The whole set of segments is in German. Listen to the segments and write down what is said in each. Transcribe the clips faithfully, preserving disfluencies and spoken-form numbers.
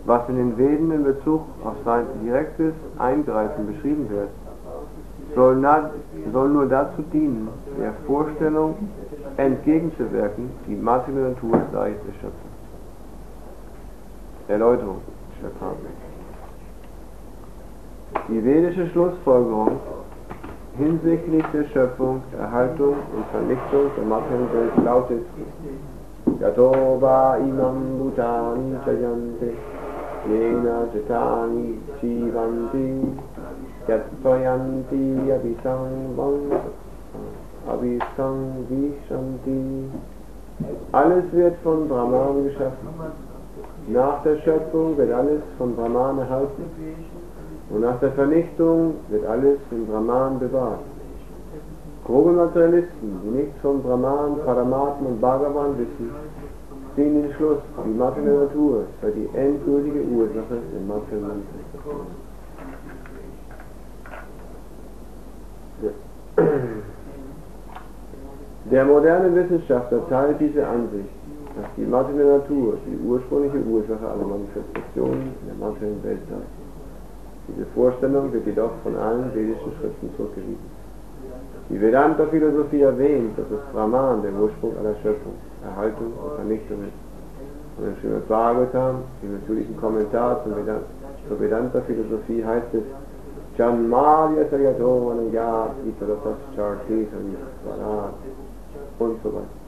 was in den Veden in Bezug auf sein direktes Eingreifen beschrieben wird, soll, na, soll nur dazu dienen, der Vorstellung entgegenzuwirken, die materielle Natur sei der Schöpfer. Erläuterung. Schöpfer. Die vedische Schlussfolgerung hinsichtlich der Schöpfung, Erhaltung und Vernichtung der materiellen Welt lautet: Yato va imam bhutani chayante yena cetani jivanti yatvayanti abhisang abhisang vishanti. Alles wird von Brahman geschaffen. Nach der Schöpfung wird alles von Brahman erhalten. Und nach der Vernichtung wird alles im Brahman bewahrt. Grobe Materialisten, die nichts von Brahman, Paramatma und Bhagavan wissen, ziehen den Schluss, die materielle Natur sei die endgültige Ursache der materiellen Manifestation. Der moderne Wissenschaftler teilt diese Ansicht, dass die materielle Natur die ursprüngliche Ursache aller Manifestationen der materiellen Welt sei. Diese Vorstellung wird jedoch von allen vedischen Schriften zurückgewiesen. Die Vedanta-Philosophie erwähnt, dass es Brahman der Ursprung aller Schöpfung, Erhaltung und Vernichtung ist. Und im Srimad Bhagavatam, im natürlichen Kommentar zur Vedanta-Philosophie, heißt es: Janmadya Sayato Anayat Itaratas Charti Savisvarat und so weiter.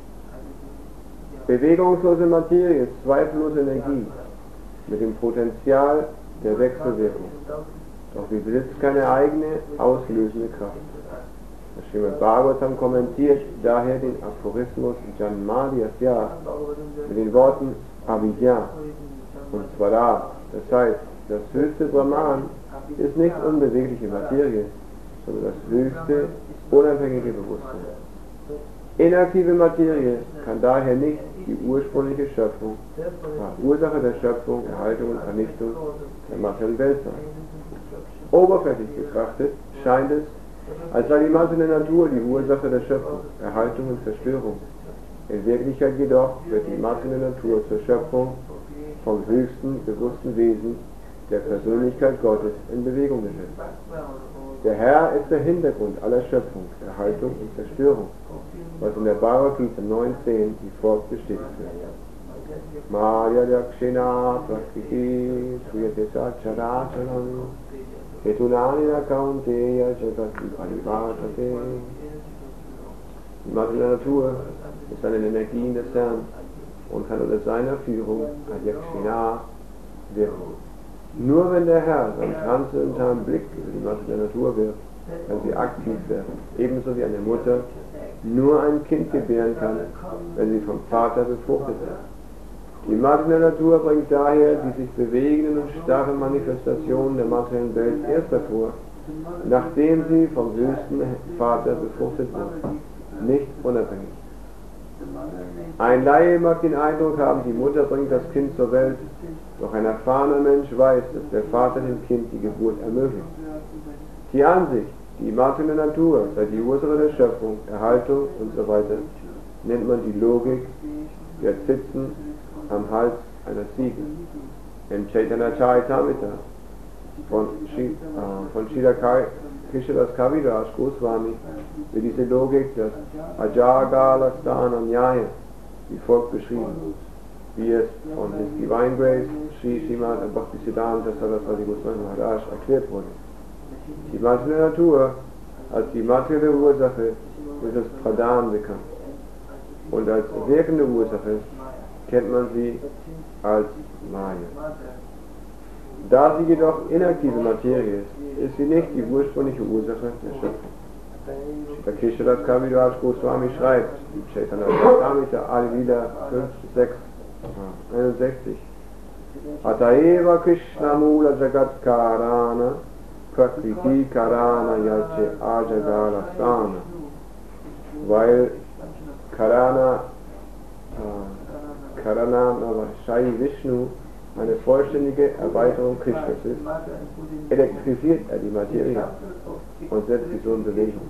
Bewegungslose Materie ist zweifellose Energie mit dem Potenzial der Wechselwirkung, doch sie besitzt keine eigene auslösende Kraft. Das Srimad Bhagavatam kommentiert daher den Aphorismus Janmadhyasya mit den Worten Avidya und Swarat. Das heißt, das höchste Brahman ist nicht unbewegliche Materie, sondern das höchste, unabhängige Bewusstsein. Inaktive Materie kann daher nicht die ursprüngliche Schöpfung, Ursache der Schöpfung, Erhaltung und Vernichtung der materiellen Welt sein. Oberflächlich betrachtet scheint es, als sei die materielle Natur die Ursache der Schöpfung, Erhaltung und Zerstörung. In Wirklichkeit jedoch wird die materielle Natur zur Schöpfung vom höchsten bewussten Wesen, der Persönlichkeit Gottes, in Bewegung gesetzt. Der Herr ist der Hintergrund aller Schöpfung, Erhaltung und Zerstörung, was in der Bhagavad Gita neun zehn wie folgt bestätigt wird. Maya Yakshina Prakriti Suyate Sacharacharam Ketunanina Kaunteya Jagati Parivartate. Die materielle Natur ist an den Energien des Herrn und kann unter seiner Führung Yakshina wirken. Nur wenn der Herr seinen transzendentalen Blick über die materielle Natur wirft, kann sie aktiv werden, ebenso wie eine Mutter nur ein Kind gebären kann, wenn sie vom Vater befruchtet wird. Die materielle Natur bringt daher die sich bewegenden und starren Manifestationen der materiellen Welt erst hervor, nachdem sie vom höchsten Vater befruchtet wird, nicht unabhängig. Ein Laie mag den Eindruck haben, die Mutter bringt das Kind zur Welt, doch ein erfahrener Mensch weiß, dass der Vater dem Kind die Geburt ermöglicht. Die Ansicht, die materielle Natur sei die Ursache der Schöpfung, Erhaltung und so weiter, nennt man die Logik der Zitzen am Hals einer Ziege. Im Chaitanya Charitamrita von, Shi, äh, von Srila Krishnadas Kaviraj Goswami wird diese Logik des Ajagalastana Nyaya wie folgt beschrieben, wie es von His Divine Grace Sri Srimad Bhaktisiddhanta Saraswati Goswami Maharaj erklärt wurde. Die materielle Natur als die materielle Ursache ist das Pradhan bekannt und als wirkende Ursache kennt man sie als Maya. Da sie jedoch inaktive Materie ist, ist sie nicht die ursprüngliche Ursache der Schöpfung. Der Krishnadas Kaviraj Goswami schreibt, im Chaitanya Charitamrita Adi-Lila fünf sechs einundsechzig, Ataeva Krishna Mula Jagat Karana Prakriti Karana Yache Ajagalasana. Weil Karana, äh, Karana Navashai Vishnu eine vollständige Erweiterung Krishnas ist, elektrisiert er die Materie und setzt sie so in Bewegung.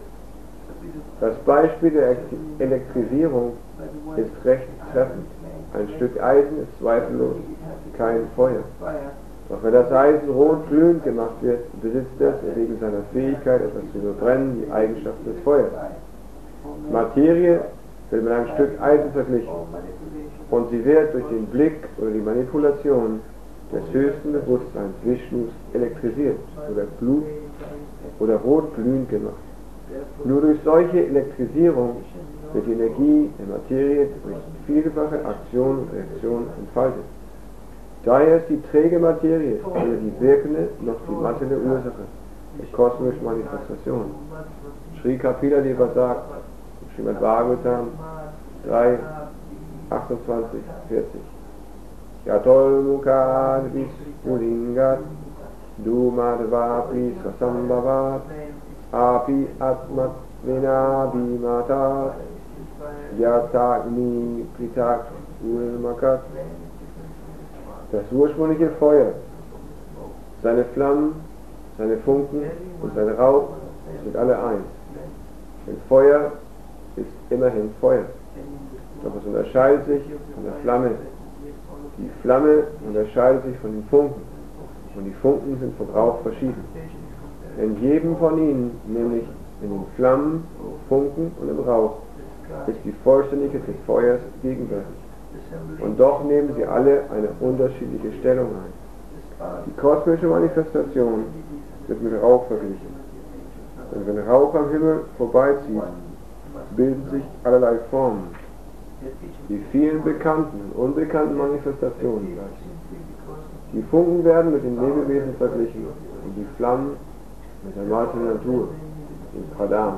Das Beispiel der Elektrisierung ist recht treffend. Ein Stück Eisen ist zweifellos kein Feuer. Doch wenn das Eisen rot glühend gemacht wird, besitzt es wegen seiner Fähigkeit, etwas zu verbrennen, die Eigenschaften des Feuers. Materie wird mit einem Stück Eisen verglichen und sie wird durch den Blick oder die Manipulation des höchsten Bewusstseins Vishnus elektrisiert oder Blut oder rot glühend gemacht. Nur durch solche Elektrisierung wird die Energie der Materie durch vielfache Aktion und Reaktion entfaltet. Daher ist die träge Materie weder die wirkende noch die materielle Ursache der kosmischen Manifestation. Sri Kapila Deva sagt, Srimad Bhagavatam drei, achtundzwanzig, vierzig. Yatol Mukad Vispulingat Dumadvapi Swasambhavat Api Atmat Vinabhimatat Yatagni Pritak Ulmakat. Das ursprüngliche Feuer, seine Flammen, seine Funken und sein Rauch sind alle eins. Denn Feuer ist immerhin Feuer. Doch es unterscheidet sich von der Flamme. Die Flamme unterscheidet sich von den Funken. Und die Funken sind vom Rauch verschieden. In jedem von ihnen, nämlich in den Flammen, Funken und im Rauch, ist die Vollständigkeit des Feuers gegenwärtig. Und doch nehmen sie alle eine unterschiedliche Stellung ein. Die kosmische Manifestation wird mit Rauch verglichen. Denn wenn Rauch am Himmel vorbeizieht, bilden sich allerlei Formen, die vielen bekannten und unbekannten Manifestationen gleichen. Die Funken werden mit den Lebewesen verglichen und die Flammen mit der materiellen Natur, dem Pradhan.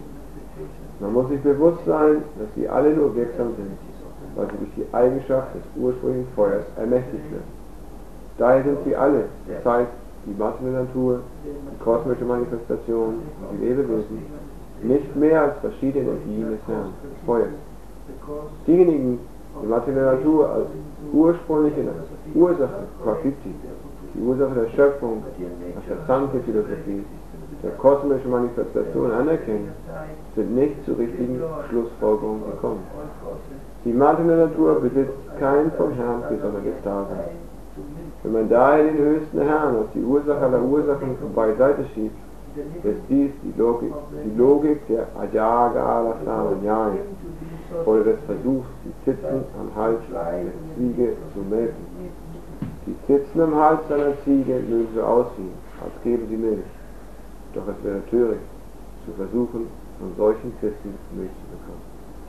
Man muss sich bewusst sein, dass sie alle nur wirksam sind, weil sie durch die Eigenschaft des ursprünglichen Feuers ermächtigt werden. Daher sind sie alle, das heißt die materielle Natur, die kosmische Manifestation und die Lebewesen, nicht mehr als verschiedene Energien des Herrn, des Feuers. Diejenigen, die materielle Natur als ursprüngliche Ursache, Prakriti, die Ursache der Schöpfung, nach der Sankhya-Philosophie, der kosmischen Manifestation anerkennen, sind nicht zu richtigen Schlussfolgerungen gekommen. Die materielle Natur besitzt kein vom Herrn gesondertes Dasein. Wenn man daher den höchsten Herrn als die Ursache aller Ursachen beiseite schiebt, ist dies die Logik, die Logik der Ajagala Samanyaya oder des Versuchs, die Zitzen am Hals der Ziege zu melken. Die Zitzen am Hals einer Ziege mögen so aussehen, als geben sie Milch. Doch es wäre töricht, zu versuchen, von solchen Zitzen Milch zu bekommen.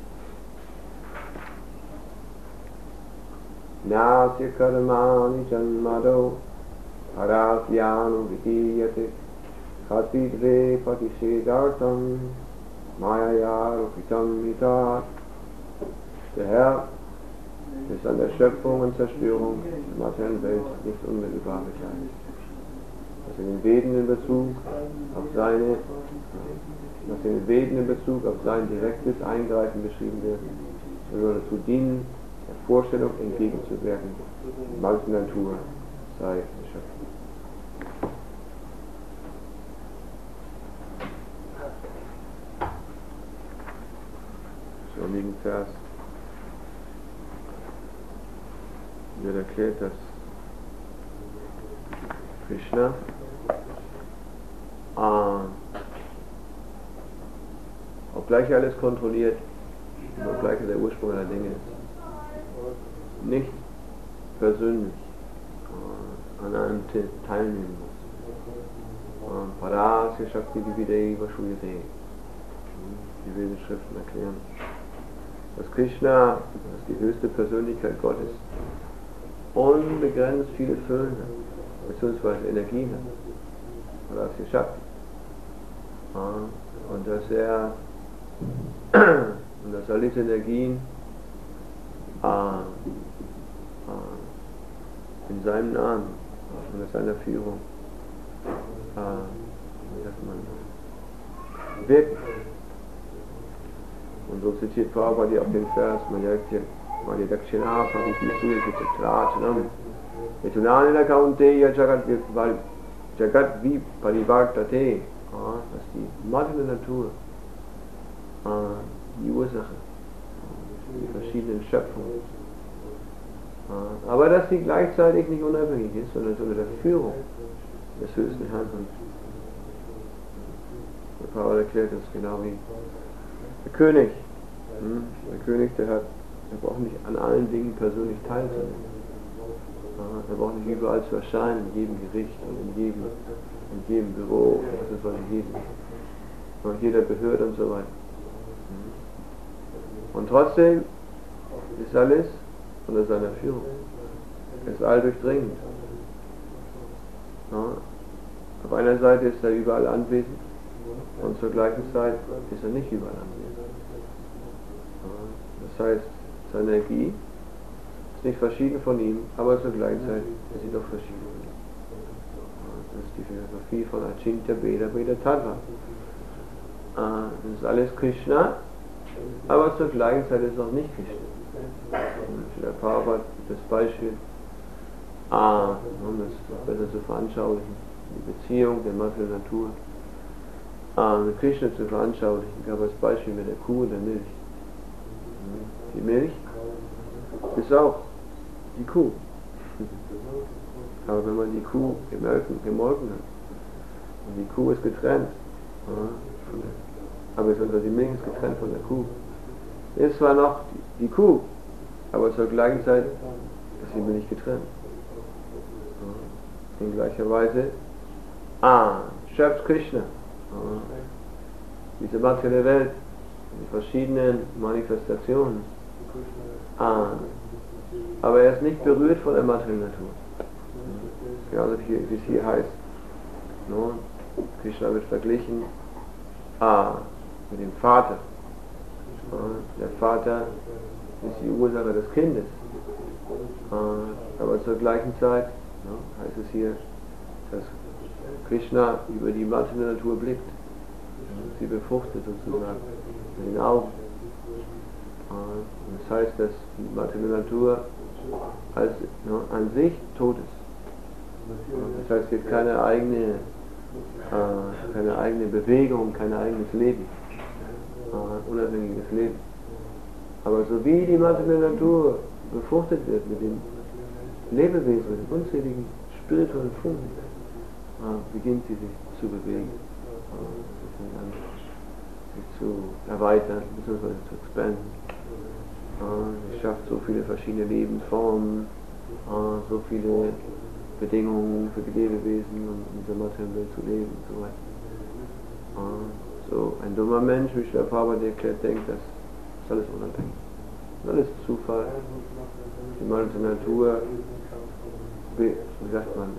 Nasya karmani janmado parasyanu vidiyate khatidre patisedartam mayaya rupitam mitat. Der Herr ist an der Schöpfung und Zerstörung der materiellen Welt nicht unmittelbar beteiligt. Was in den Veden in Bezug auf seine, was in den Veden in Bezug auf sein direktes Eingreifen beschrieben wird, soll nur dazu dienen, der Vorstellung entgegenzuwirken, die materielle Natur sei Schöpfung. So liegen Vers wird erklärt, dass Krishna äh, obgleich er alles kontrolliert und obgleich er der Ursprung aller Dinge ist, nicht persönlich äh, an einem teilnehmen muss. Parasya Shakti Vivideva Shuyate. Die Wesenschriften erklären, dass Krishna, dass die höchste Persönlichkeit Gottes, unbegrenzt viele Füllen hat, beziehungsweise Energien hat, Parasya Shakti. Und dass er und dass all diese Energien äh, äh, in seinem Namen, unter seiner Führung, äh, wie sagt man, wirken. Und so zitiert Prabhupada auf den Vers, Madhya Dakshina Padipisuya Chitrachanam Etunanina Kaunteya Jagat Jagat Vi Parivartate, dass die materielle Natur die Ursache, die verschiedenen Schöpfungen Aber dass sie gleichzeitig nicht unabhängig ist, sondern unter der Führung des höchsten Herrn. Der Paul erklärt das genau wie der König. Der König, der hat, der braucht nicht an allen Dingen persönlich teilzunehmen. Er braucht nicht überall zu erscheinen, in jedem Gericht und in jedem, in jedem Büro, das ist was in jedem, in jeder Behörde und so weiter. Und trotzdem ist alles unter seiner Führung. Er ist alldurchdringend. Ja. Auf einer Seite ist er überall anwesend und zur gleichen Zeit ist er nicht überall anwesend. Ja. Das heißt, seine Energie ist nicht verschieden von ihm, aber zur gleichen Zeit ist sie doch verschieden von ihm. Ja. Das ist die Philosophie von Achintya Bheda Bheda Tattva. Ja. Das ist alles Krishna, aber zur gleichen Zeit ist es auch nicht Krishna. Der Prabhupada das Beispiel, ah, um das besser zu veranschaulichen, die Beziehung der materiellen Natur ah, mit Krishna zu veranschaulichen, gab es das Beispiel mit der Kuh und der Milch. Die Milch ist auch die Kuh. Aber wenn man die Kuh gemolken, gemolken hat und die Kuh ist getrennt, aber die Milch ist getrennt von der Kuh, ist zwar noch die, die Kuh, aber zur gleichen Zeit ist die Milch getrennt. In gleicher Weise, ah, schöpft Krishna. Diese materielle Welt, die verschiedenen Manifestationen. Ah, aber er ist nicht berührt von der materiellen Natur. Ja, also wie, wie es hier heißt. No? Krishna wird verglichen ah, mit dem Vater. Ah, der Vater ist die Ursache des Kindes. Ah, aber zur gleichen Zeit ja, heißt es hier, dass Krishna über die materielle Natur blickt. Sie befruchtet sozusagen mit den Augen. Und das heißt, dass die materielle Natur als, ja, an sich tot ist. Das heißt, sie hat keine eigene, äh, keine eigene Bewegung, kein eigenes Leben, äh, unabhängiges Leben. Aber so wie die materielle Natur befruchtet wird mit den Lebewesen, mit den unzähligen spirituellen Funken, äh, beginnt sie sich zu bewegen, äh, an, sich zu erweitern, bzw. zu expanden. Äh, sie schafft so viele verschiedene Lebensformen, äh, so viele Bedingungen für die Lebewesen, um in dieser materiellen Welt zu leben und so weiter. Äh, so ein dummer Mensch, wie Schwer Prabhupada erklärt, denkt, das ist alles unabhängig. Alles Zufall. Die materielle Natur, wie sagt man,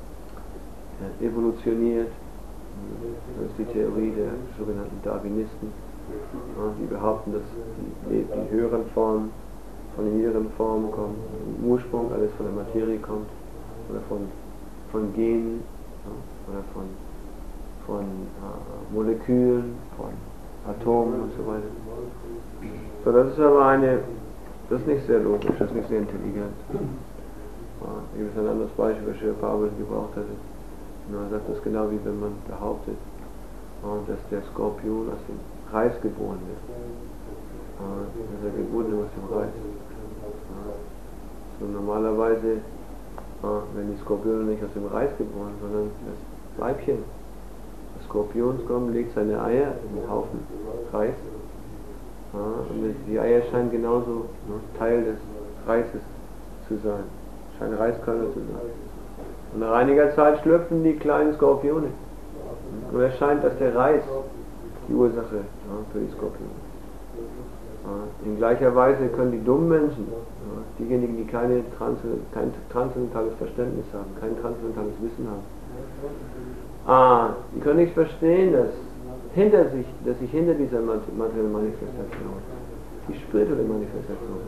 äh, evolutioniert. Das ist die Theorie der sogenannten Darwinisten, äh, die behaupten, dass die, die höheren Formen von den niederen Formen kommen, im Ursprung alles von der Materie kommt, oder von, von Genen, ja, oder von, von äh, Molekülen, von Atomen und so weiter. So, das ist aber eine, das ist nicht sehr logisch, das ist nicht sehr intelligent. Ja, hier ist ein anderes Beispiel, was Srila Prabhupada gebraucht hatte. Und er sagt das genau wie wenn man behauptet, ja, dass der Skorpion aus dem Reis geboren wird. Ja, dass er geboren wird aus dem Reis. Ja, so normalerweise ja, werden die Skorpione nicht aus dem Reis geboren, sondern das Weibchen des Skorpions kommt, legt seine Eier in den Haufen Reis. Ja, und die Eier scheinen genauso ne, Teil des Reises zu sein, scheinen Reiskörner zu sein. Und nach einiger Zeit schlüpfen die kleinen Skorpione. Und es scheint, dass der Reis die Ursache ja, für die Skorpione ist. Ja, in gleicher Weise können die dummen Menschen, ja, diejenigen, die keine Trans kein transzendentales Verständnis haben, kein transzendentales Wissen haben, ah, die können nicht verstehen, dass hinter sich, dass sich hinter dieser materiellen Manifestation die spirituelle Manifestation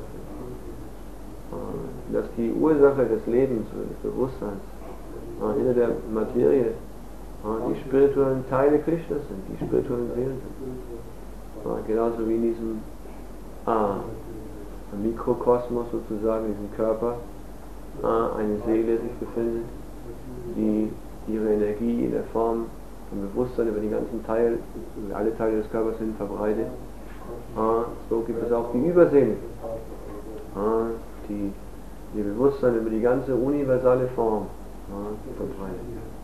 befindet. Dass die Ursache des Lebens, des Bewusstseins, hinter der Materie die spirituellen Teile Krishnas sind, die spirituellen Seelen sind. Genauso wie in diesem ah, Mikrokosmos sozusagen, in diesem Körper, ah, eine Seele sich befindet, die ihre Energie in der Form von Bewusstsein über die ganzen Teile, über alle Teile des Körpers hin verbreitet. Ah, so gibt es auch die Überseele, ah, die ihr Bewusstsein über die ganze universale Form ja, verbreitet.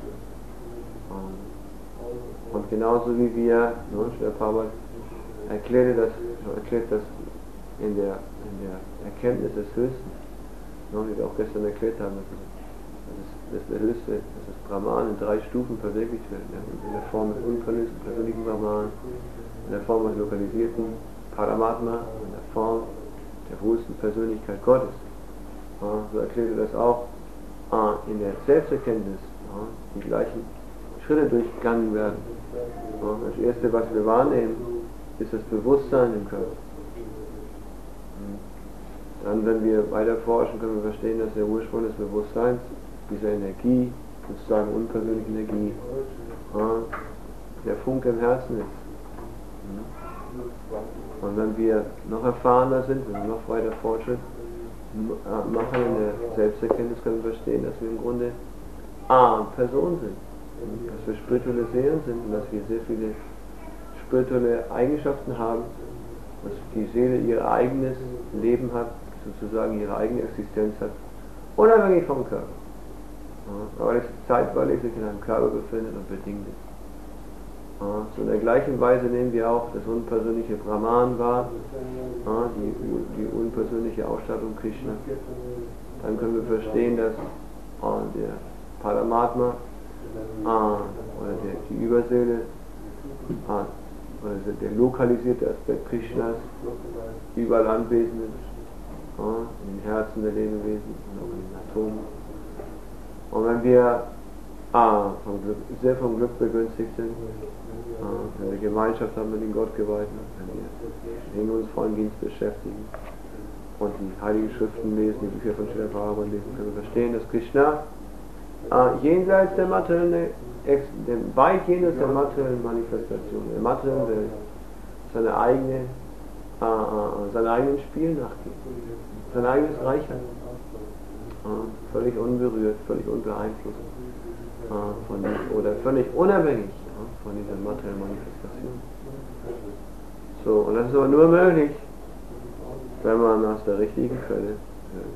Und genauso wie wir, ne, Schwer Prabhupada erklärte das, erklärt das in der, in der Erkenntnis des Höchsten, ne, wie wir auch gestern erklärt haben, dass, es, dass der Höchste, dass das Brahman in drei Stufen verwirklicht wird, ne, in der Form des unpersönlichen Brahman, in der Form des lokalisierten Paramatma, in der Form der höchsten Persönlichkeit Gottes. Ja, so erklärte das auch ah, in der Selbsterkenntnis, ja, die gleichen Schritte durchgegangen werden. Ja, das erste, was wir wahrnehmen, ist das Bewusstsein im Körper. Dann, wenn wir weiter forschen, können wir verstehen, dass der Ursprung des Bewusstseins, dieser Energie, sozusagen unpersönliche Energie, ja, der Funke im Herzen ist. Und wenn wir noch erfahrener sind, wenn wir noch weiter Fortschritt machen in der Selbsterkenntnis, können wir verstehen, dass wir im Grunde A, Personen sind, dass wir spirituelle Seelen sind und dass wir sehr viele spirituelle Eigenschaften haben, dass die Seele ihr eigenes Leben hat, sozusagen ihre eigene Existenz hat, unabhängig vom Körper. Ja, aber dass sie zeitweilig sich in einem Körper befindet und bedingt ist. Ja, so in der gleichen Weise nehmen wir auch das unpersönliche Brahman wahr, ja, die, die unpersönliche Ausstattung Krishna. Dann können wir verstehen, dass ja, der Paramatma ja, oder der, die Überseele ja, oder der lokalisierte Aspekt Krishnas überall anwesend ist, ja, in den Herzen der Lebewesen und auch in den Atomen. Und wenn wir ah, vom Glück, sehr vom Glück begünstigt sind, ah, wenn wir Gemeinschaft haben mit den Gottgeweihten, wenn wir in uns vollen Dienst beschäftigen und die Heiligen Schriften lesen, die Bücher von Srila Prabhupada lesen, können wir verstehen, dass Krishna ah, jenseits der materiellen, weit jenseits der materiellen Manifestation, der materiellen Welt, seine eigene, ah, ah, seinem eigenen Spiel nachgeht, sein eigenes Reich hat. Ah, völlig unberührt, völlig unbeeinflusst ah, von, oder völlig unabhängig ah, von dieser materiellen Manifestation. So, und das ist aber nur möglich, wenn man aus der richtigen Quelle hört.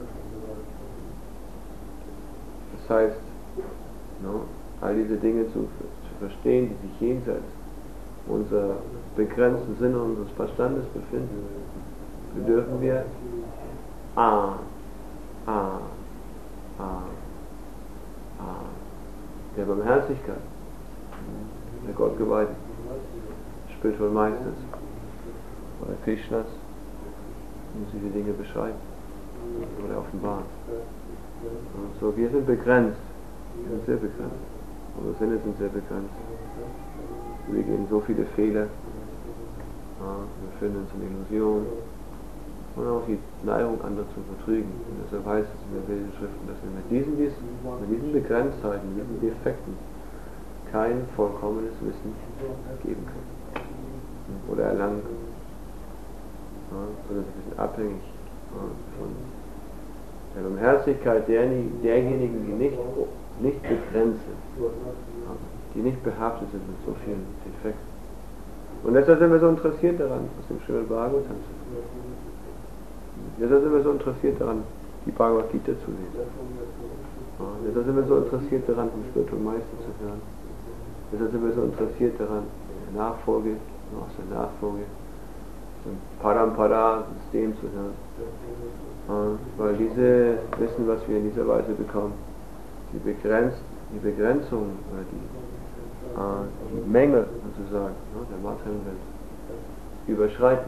Das heißt, no, all diese Dinge zu, zu verstehen, die sich jenseits unserer begrenzten Sinne unseres Verstandes befinden, bedürfen wir A, A, A, A, der Barmherzigkeit, der Gottgeweihten, Spiritual Meisters oder Krishnas, um diese Dinge beschreiben oder offenbaren. So, wir sind begrenzt, wir sind sehr begrenzt, unsere Sinne sind sehr begrenzt. Wir begehen so viele Fehler, ja, wir befinden uns in Illusion und auch die Neigung, andere zu betrügen. Und deshalb heißt es in der Wilden Schriften, dass wir mit diesen, mit diesen Begrenztheiten, mit diesen Defekten kein vollkommenes Wissen geben können oder erlangen können. Ja, sondern wir sind abhängig ja, von der Barmherzigkeit derjenigen, die nicht, nicht begrenzt sind, ja, die nicht behaftet sind mit so vielen Defekten. Und deshalb sind wir so interessiert daran, aus dem Srimad Bhagavatam zu lesen. Deshalb sind wir so interessiert daran, die Bhagavad Gita zu lesen. Ja, deshalb sind wir so interessiert daran, vom Spiritual Meister zu hören. Deshalb sind wir so interessiert daran, in der Nachfolge, aus der Nachfolge, zum Parampara-System zu hören. Ja, weil dieses Wissen, was wir in dieser Weise bekommen, die, begrenzt, die Begrenzung oder die, äh, die Menge sozusagen ja, der materiellen Welt überschreiten.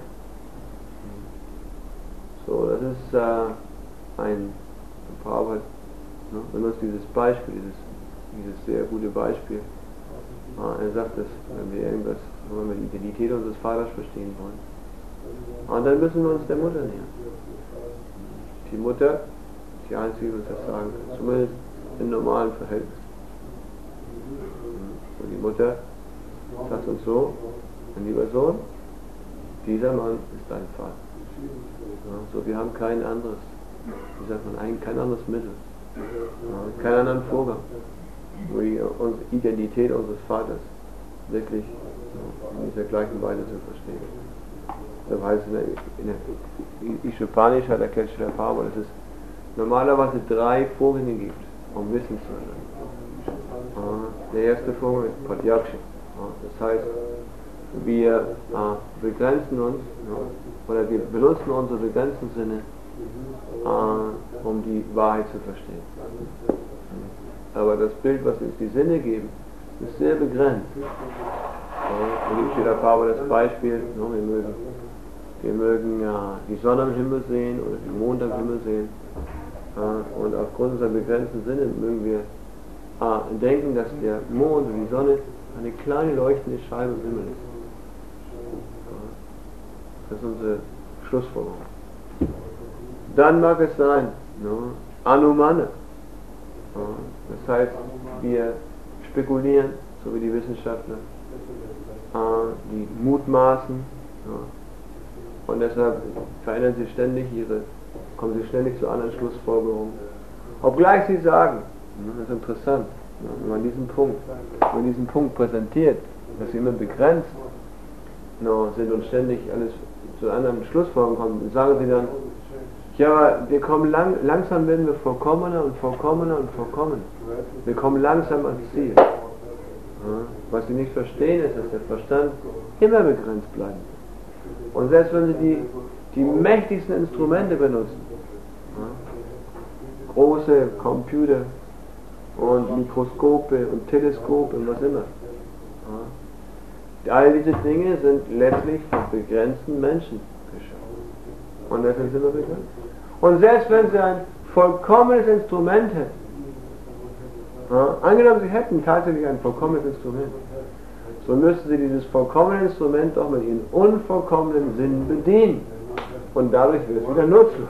So, das ist äh, ein paar Arbeit, ne? Wenn uns dieses Beispiel, dieses, dieses sehr gute Beispiel, äh, er sagt, dass wenn wir irgendwas, wenn wir die Identität unseres Vaters verstehen wollen, und dann müssen wir uns der Mutter nähern. Die Mutter, die einzige, die uns das sagen kann, zumindest in normalen Verhältnissen. Und die Mutter sagt uns so, mein lieber Sohn, dieser Mann ist dein Vater. Ja, so, wir haben kein anderes, wie sagt man, ein, kein anderes Mittel, ja, keinen anderen Vorgang, wo die unsere Identität unseres Vaters wirklich ja, in dieser gleichen Weise zu verstehen. Das heißt, in der, in der Ishopanishad erklärt Srila Prabhupada, das ist normalerweise drei Vorgänge gibt, um Wissen zu erlangen. Der erste Vorgang ist Pratyaksha. Das heißt, wir äh, begrenzen uns, ja, oder wir benutzen unsere begrenzten Sinne, äh, um die Wahrheit zu verstehen. Aber das Bild, was uns die Sinne geben, ist sehr begrenzt. Ja, und ich stehe da Prabhupada das Beispiel, ja, wir mögen, wir mögen ja, die Sonne am Himmel sehen oder den Mond am Himmel sehen. Ja, und aufgrund unserer begrenzten Sinne mögen wir äh, denken, dass der Mond und die Sonne eine kleine leuchtende Scheibe im Himmel ist. Das ist unsere Schlussfolgerung. Dann mag es sein, no, Anumana. No, das heißt, wir spekulieren, so wie die Wissenschaftler, äh, die mutmaßen, no, und deshalb verändern sie ständig ihre, kommen sie ständig zu anderen Schlussfolgerungen. Obgleich sie sagen, no, das ist interessant, no, wenn man diesen Punkt, wenn man diesen Punkt präsentiert, dass sie immer begrenzt no, sind und ständig alles zu anderen Schlussfolgerungen kommen, sagen sie dann, ja, aber wir kommen lang, langsam werden wir vollkommener und vollkommener und vollkommener. Wir kommen langsam ans Ziel. Ja, was sie nicht verstehen ist, dass der Verstand immer begrenzt bleibt. Und selbst wenn sie die, die mächtigsten Instrumente benutzen, ja, große Computer und Mikroskope und Teleskope und was immer, ja, all diese Dinge sind letztlich von begrenzten Menschen geschaffen. Und deshalb sind wir begrenzt. Und selbst wenn sie ein vollkommenes Instrument hätten, ja, angenommen sie hätten tatsächlich ein vollkommenes Instrument, so müssten sie dieses vollkommene Instrument doch mit ihren unvollkommenen Sinnen bedienen. Und dadurch wird es wieder nutzlos.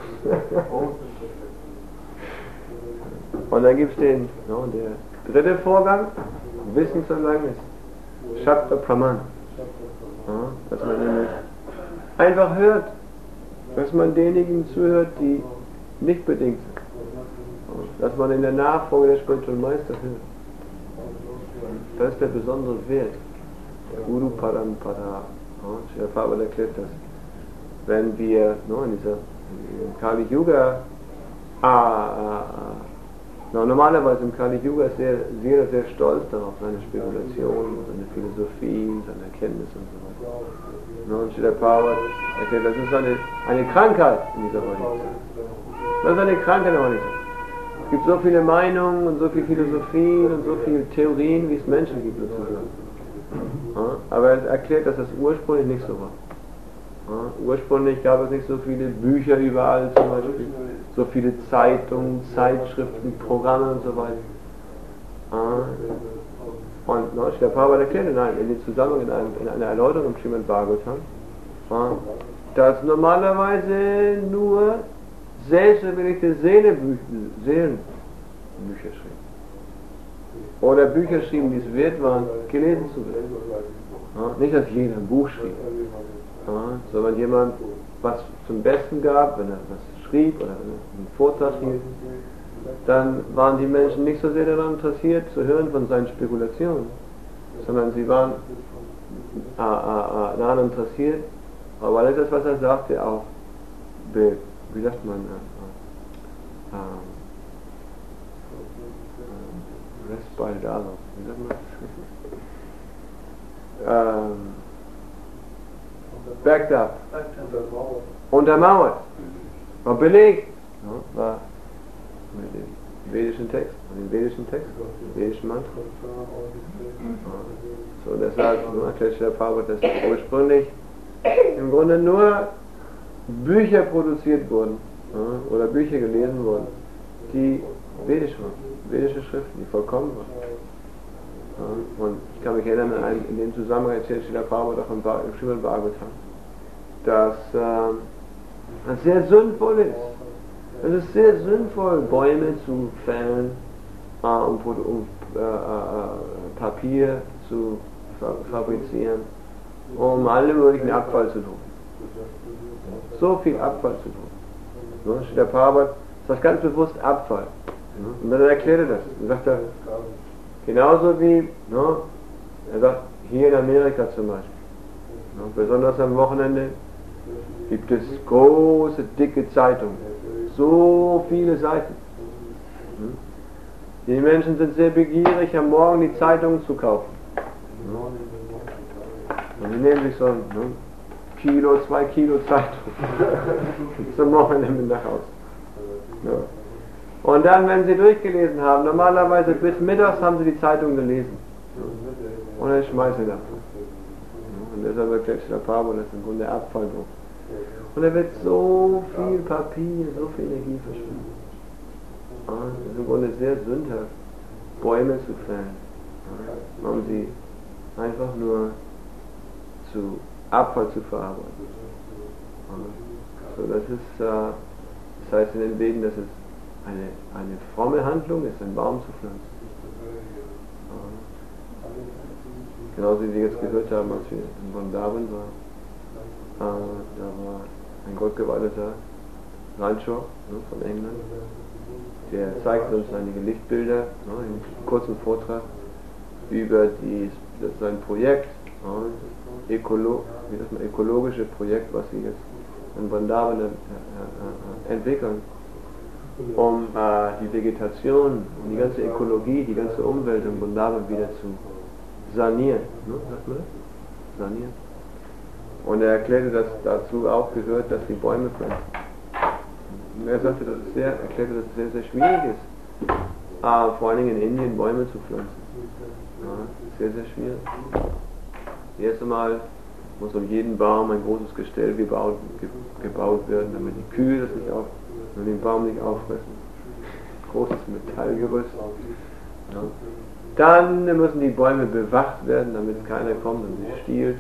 Und dann gibt es den, ja, der dritte Vorgang, Wissen zu erlangen ist Shabda Praman. Ja, dass man nämlich einfach hört, dass man denjenigen zuhört, die nicht bedingt sind. Ja, dass man in der Nachfolge der spirituellen Meister hört. Das ist der besondere Wert. Der Guru Parampara. Ja, der Prabhupada erklärt das. Wenn wir no, in dieser in Kali Yuga, ah, ah, ah, no, normalerweise im Kali Yuga ist sehr, sehr, sehr stolz darauf, seine Spekulation, seine Philosophie, seine Erkenntnis und so weiter. No, und der Prabhupada erklärt, das ist eine, eine Krankheit in dieser heutigen Zeit. Das ist eine Krankheit in der heutigen Zeit. Es gibt so viele Meinungen und so viele Philosophien und so viele Theorien, wie es Menschen gibt sozusagen. Ja, aber er erklärt, dass das ursprünglich nicht so war. Ja, ursprünglich gab es nicht so viele Bücher überall zum Beispiel, so viele Zeitungen, Zeitschriften, Programme und so weiter. Ja, und no, der Prabhupada erklärt in, einem, in dem Zusammenhang, in, einem, in einer Erläuterung im Srimad Bhagavatam, ja, dass normalerweise nur selbstbewegte Seelenbücher schrieben. Oder Bücher schrieben, die es wert waren, gelesen zu werden. Ja, nicht, dass jeder ein Buch schrieb, ja, sondern jemand was zum Besten gab, wenn er was schrieb oder einen Vortrag hielt, dann waren die Menschen nicht so sehr daran interessiert zu hören von seinen Spekulationen, sondern sie waren äh, äh, daran interessiert, aber alles das, was er sagte, auch be, wie sagt man, äh, äh, Restbald also, wie sagt man? ähm, backed up, untermauert, war belegt, ja, war mit dem vedischen Text, mit dem vedischen Text, dem vedischen Mantra. Ja. So, deshalb so erklärt der Prabhupada, dass ursprünglich im Grunde nur Bücher produziert wurden, ja, oder Bücher gelesen wurden, die vedisch waren, vedische Schriften, die vollkommen waren. Ja, und ich kann mich erinnern, an in dem Zusammenhang erzählt der Prabhupada auch im Srimad Bhagavatam, dass äh, es sehr sinnvoll ist. Es ist sehr sinnvoll, Bäume zu fällen, äh, um, um äh, äh, Papier zu fa fabrizieren, um alle möglichen Abfall zu tun. So viel Abfall zu tun. Ne? Der Prabhupada sagt ganz bewusst Abfall. Und dann erklärt er das. Dann sagt er, genauso wie, ne, er sagt, hier in Amerika zum Beispiel, ne, besonders am Wochenende, gibt es große, dicke Zeitungen. so viele Seiten. Die Menschen sind sehr begierig, am Morgen die Zeitungen zu kaufen. Und die nehmen sich so ein ne, Kilo, zwei Kilo Zeitung zum Wochenende mit nach Hause. Ja. Und dann, wenn sie durchgelesen haben, normalerweise bis mittags haben sie die Zeitung gelesen. Und dann schmeißen sie das. Und deshalb erklärt der Pablo, das ist im Grunde Abfalldruck. Und da wird so viel Papier, so viel Energie verschwenden. Es ist im Grunde sehr sündhaft, Bäume zu fällen, um sie einfach nur zu Abfall zu verarbeiten. So, das ist, äh, das heißt in den Veden, dass es eine, eine fromme Handlung ist, einen Baum zu pflanzen. Genauso wie wir jetzt gehört haben, als wir in Vrindavan waren, äh, da war ein gottgeweihter Rancho ne, von England, der zeigt uns einige Lichtbilder, ne, in einem kurzen Vortrag über die, das sein Projekt, ne, Ökolo, wie das mal, ökologische Projekt, was sie jetzt in Vrindavan äh, äh, entwickeln, um äh, die Vegetation und die ganze Ökologie, die ganze Umwelt in Vrindavan wieder zu sanieren, ne, sagt man das? Sanieren. Und er erklärte, dass dazu auch gehört, dass die Bäume pflanzen. Und er sagte, dass es sehr, erklärte, dass es sehr, sehr schwierig ist, äh, vor allen Dingen in Indien Bäume zu pflanzen. Ja, sehr, sehr schwierig. Das erste Mal muss um jeden Baum ein großes Gestell gebaut, ge, gebaut werden, damit die Kühe das nicht auf, den Baum nicht auffressen. Großes Metallgerüst. Ja. Dann müssen die Bäume bewacht werden, damit keiner kommt und sie stiehlt.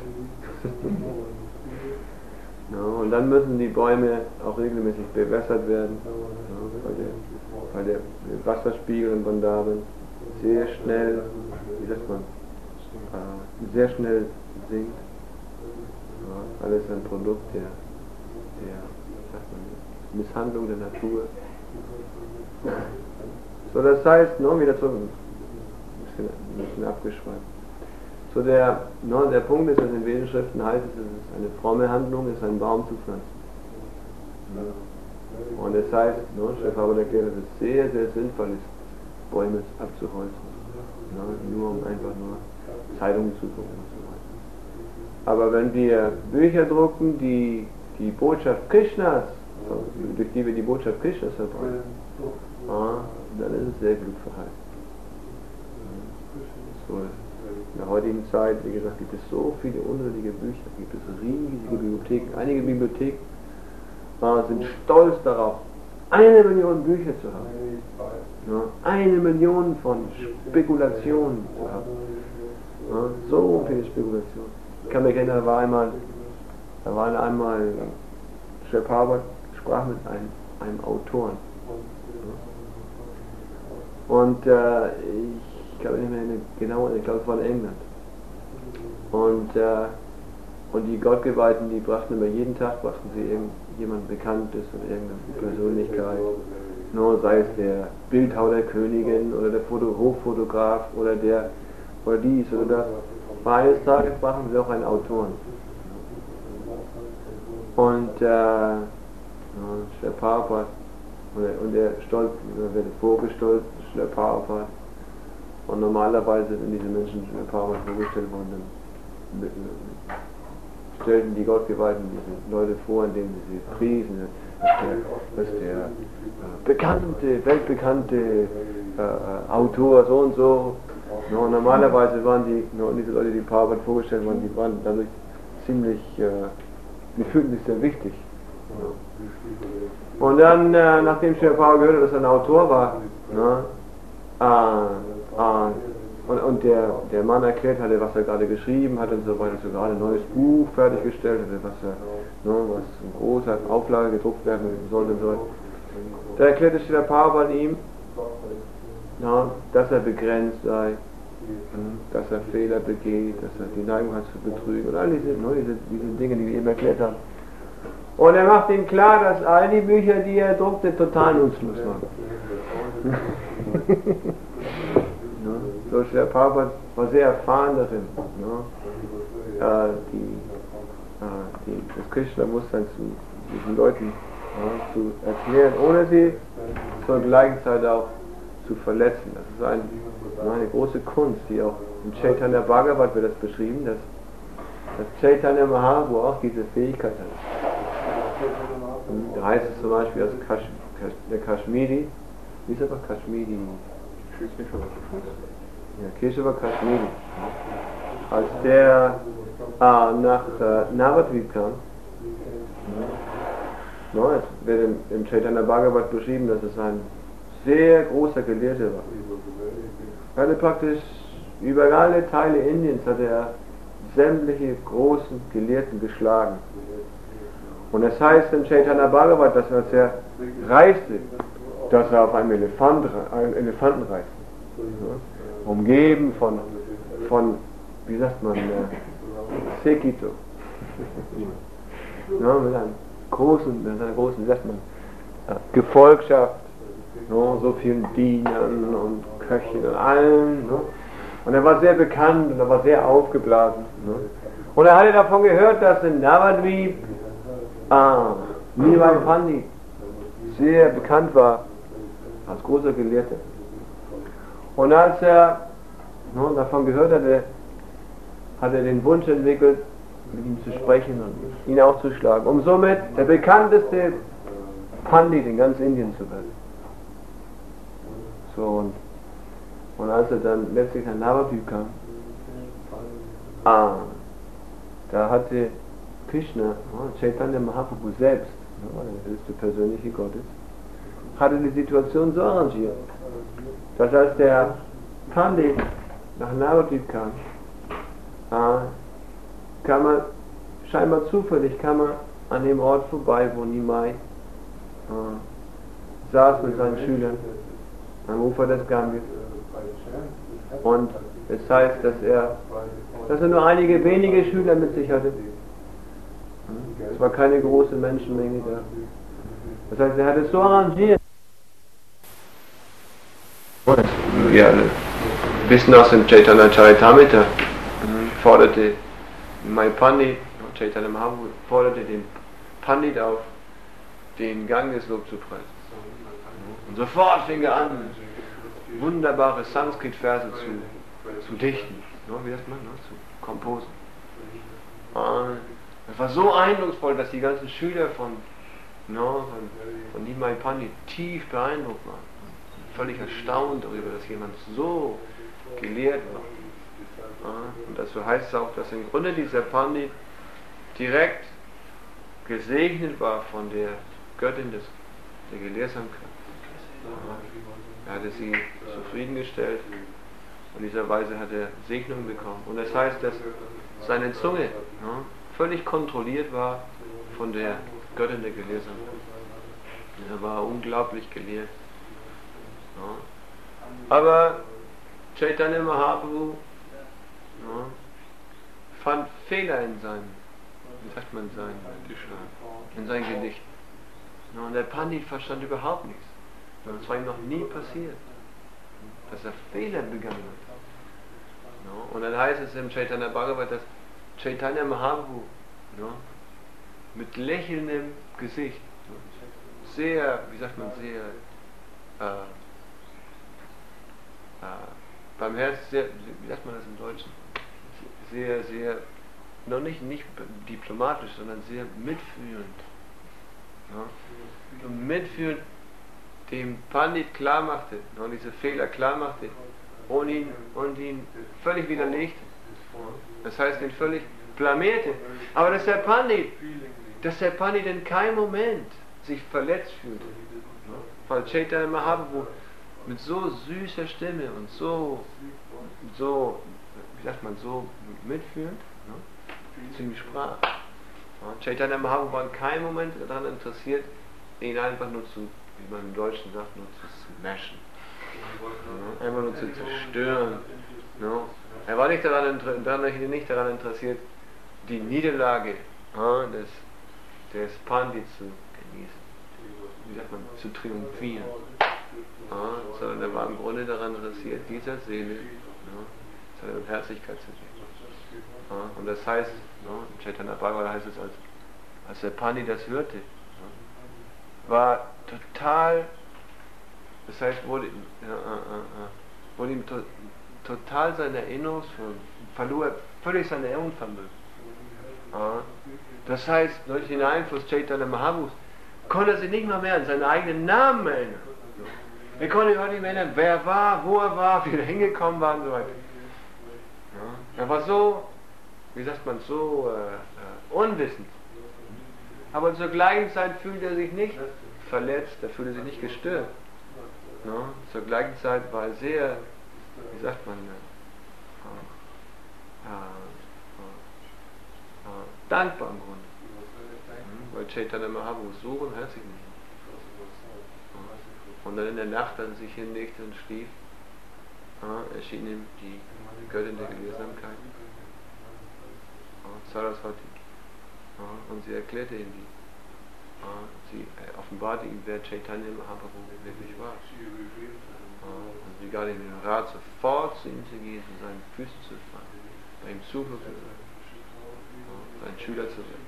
Ja, und dann müssen die Bäume auch regelmäßig bewässert werden, ja, weil, der, weil der Wasserspiegel in Vrindavan sehr schnell, wie sagt man, äh, sehr schnell sinkt. Ja, alles ein Produkt der, der sagt man, Misshandlung der Natur. So, das heißt, nur wieder zurück, ein bisschen, ein bisschen abgeschweift. So der, no, der Punkt ist, dass in den Schriften heißt es, es ist eine fromme Handlung, ist einen Baum zu pflanzen. Ja. Und es heißt, no, Chef Haber erklärt, dass es sehr, sehr sinnvoll ist, Bäume abzuholzen. Ja, nur um einfach nur Zeitungen zu drucken und so weiter. Aber wenn wir Bücher drucken, die die Botschaft Krishnas, durch die wir die Botschaft Krishnas verbreiten, ja, dann ist es sehr glückverheißen. So ist in der heutigen Zeit, wie gesagt, gibt es so viele unzählige Bücher, gibt es riesige Bibliotheken. Einige Bibliotheken äh, sind stolz darauf, eine Million Bücher zu haben. Ja, eine Million von Spekulationen zu haben. Ja, so viele Spekulationen. Ich kann mich erinnern, da war einmal, da war einmal, Chef Haber sprach mit einem, einem Autoren. Ja. Und äh, ich Ich glaube nicht mehr genau, ich glaube es war in England. Und, äh, und die Gottgeweihten, die brachten immer jeden Tag, brachten sie irgendjemand Bekanntes oder irgendeine Persönlichkeit. No, sei es der Bildhauer der Königin oder der Foto, Hochfotograf oder der oder dies oder das. Aber eines Tages brachten sie auch einen Autoren. Und äh, der Papa und der Stolz, der wird vorgestellt, der Papa. Und normalerweise, wenn diese Menschen ein paar Mal vorgestellt wurden, dann stellten die Gottgeweihten diese Leute vor, indem sie sie priesen, dass der, dass der äh, bekannte, weltbekannte äh, Autor so und so. No, normalerweise waren die, no, diese Leute, die ein paar Mal vorgestellt wurden, die waren dadurch ziemlich, äh, die fühlten sich sehr wichtig. No. Und dann, äh, nachdem Sri Prabhupada gehört hat, dass er ein Autor war, no, äh, Uh, und, und der, der Mann erklärt hatte, was er gerade geschrieben hat und so weiter, so gerade ein neues Buch fertiggestellt hatte, was er, ne, was in großer Auflage gedruckt werden sollte und so weiter. Da erklärte sich der Papa an ihm, na, dass er begrenzt sei, dass er Fehler begeht, dass er die Neigung hat zu betrügen und all diese, ne, diese, diese Dinge, die wir eben erklärt haben. Und er macht ihm klar, dass all die Bücher, die er druckte, total nutzlos waren. So, der Papa war sehr erfahren darin, ne? äh, die, äh, die, das Krishna-Bewusstsein zu diesen Leuten ja, zu erklären, ohne sie zur gleichen Zeit auch zu verletzen. Das ist ein, eine große Kunst, die auch im Chaitanya Bhagavat wird das beschrieben, dass, dass Chaitanya Mahaprabhu auch diese Fähigkeit hat. Da heißt es zum Beispiel, dass Kash, Kash, der Kashmiri, wie ist aber Kashmiri? Ja, Keshava Kashmiri. Als der ah, nach äh, Navadvip kam, no, es wird im, im Chaitanya Bhagavat beschrieben, dass es ein sehr großer Gelehrter war. Er hatte praktisch über alle Teile Indiens hat er sämtliche großen Gelehrten geschlagen. Und es heißt im Chaitanya Bhagavat, dass als er reiste, dass er auf einem Elefant, einen Elefanten reiste. Ja, umgeben von, von, wie sagt man, äh, Sekito. Ja, mit einem großen, mit einer großen, wie sagt man, äh, Gefolgschaft, ja, so vielen Dienern und Köchen und allem. Ja. Und er war sehr bekannt und er war sehr aufgeblasen. Ja. Und er hatte davon gehört, dass in Navadvip ah, Nimai Pandit sehr bekannt war als großer Gelehrter. Und als er no, davon gehört hatte, hat er den Wunsch entwickelt, mit ihm zu sprechen und ihn auch zu schlagen, um somit der bekannteste Pandit in ganz Indien zu werden. So, und, und als er dann letztlich nach Navadvip kam, ah, da hatte Krishna, oh, Chaitanya Mahaprabhu selbst, oh, der höchste persönliche Gott ist, hatte die Situation so arrangiert, dass als der Pandit nach Navadvip kam, ah, kam er scheinbar zufällig kam er an dem Ort vorbei, wo Nimai ah, saß mit seinen Schülern am Ufer des Ganges. Und es heißt, dass er, dass er nur einige wenige Schüler mit sich hatte. Es war keine große Menschenmenge da. Das heißt, er hat es so arrangiert. Wir alle wissen aus dem Chaitanya Charitamrita, forderte Nimai Pandit, Chaitanya Mahaprabhu forderte den Pandit auf, den Gangeslob zu preisen. Und sofort fing er an, wunderbare Sanskrit-Verse zu, zu dichten, wie sagt man, zu komposen. Es war so eindrucksvoll, dass die ganzen Schüler von, no, von, von Nimai Pandit tief beeindruckt waren. Völlig erstaunt darüber, dass jemand so gelehrt war. Und dazu heißt es auch, dass im Grunde dieser Pandit direkt gesegnet war von der Göttin des, der Gelehrsamkeit. Er hatte sie zufriedengestellt und in dieser Weise hat er Segnung bekommen. Und das heißt, dass seine Zunge ja, völlig kontrolliert war von der Göttin der Gelehrsamkeit. Er war unglaublich gelehrt. Ja. Aber Chaitanya Mahaprabhu ja, fand Fehler in seinem, wie sagt man, sein, in seinen Gedichten. Ja, und der Pandit verstand überhaupt nichts. Das war ihm noch nie passiert, dass er Fehler begangen hat. Ja, und dann heißt es im Chaitanya Bhagavat, dass Chaitanya Mahaprabhu ja, mit lächelndem Gesicht, sehr, wie sagt man, sehr äh, äh, beim Herz, sehr, wie sagt man das im Deutschen, sehr, sehr, noch nicht, nicht diplomatisch, sondern sehr mitfühlend. Ja, und mitfühlend dem Pandit klar machte, und diese Fehler klar machte und ihn, und ihn völlig widerlegte. Das heißt, ihn völlig blamierte. Aber dass der Pandit, dass der Pandit in keinem Moment sich verletzt fühlte. Weil Chaitanya Mahaprabhu mit so süßer Stimme und so, so, wie sagt man, so mitfühlend zu ihm sprach. Chaitanya Mahaprabhu war in keinem Moment daran interessiert, ihn einfach nur zu, wie man im Deutschen sagt, nur zu smashen. Ja, einfach nur zu zerstören. Ja. Er war nicht daran, nicht daran interessiert, die Niederlage ja, des, des Pandits zu genießen. Wie sagt man, zu triumphieren. Ja, sondern er war im Grunde daran interessiert, dieser Seele ja, seine Barmherzigkeit zu geben. Ja, und das heißt, ja, in Chaitanya Bhagavat heißt es, als, als der Pandit das hörte, ja, war total, das heißt, wurde, ja, äh, äh, wurde ihm to, total seine Erinnerungsvermögen, verlor völlig sein Erinnerungsvermögen. Ja. Das heißt, durch den Einfluss Chaitanya Mahaprabhus konnte er sich nicht mal mehr an seinen eigenen Namen erinnern. Er konnte sich nicht mehr erinnern, wer er war, wo er war, wie er hingekommen war und so weiter. Ja. Er war so, wie sagt man, so äh, äh, unwissend. Aber zur gleichen Zeit fühlte er sich nicht verletzt, er fühlte sich nicht gestört. Ja. Zur gleichen Zeit war er sehr, wie sagt man, äh, äh, äh, dankbar im Grunde. Mhm. Weil Chaitanya Mahaprabhu so unherzlich nicht. Und dann in der Nacht, als er sich hinlegte und schlief, äh, erschien ihm die Göttin der Gelehrsamkeit, äh, Saraswati, äh, und sie erklärte ihm die. Äh, sie offenbarte ihm, wer Chaitanya Mahaprabhu wirklich war. Äh, und sie gab ihm den Rat, sofort zu ihm zu gehen, zu seinen Füßen zu fallen, bei ihm Zuflucht zu sein, äh, sein Schüler zu sein.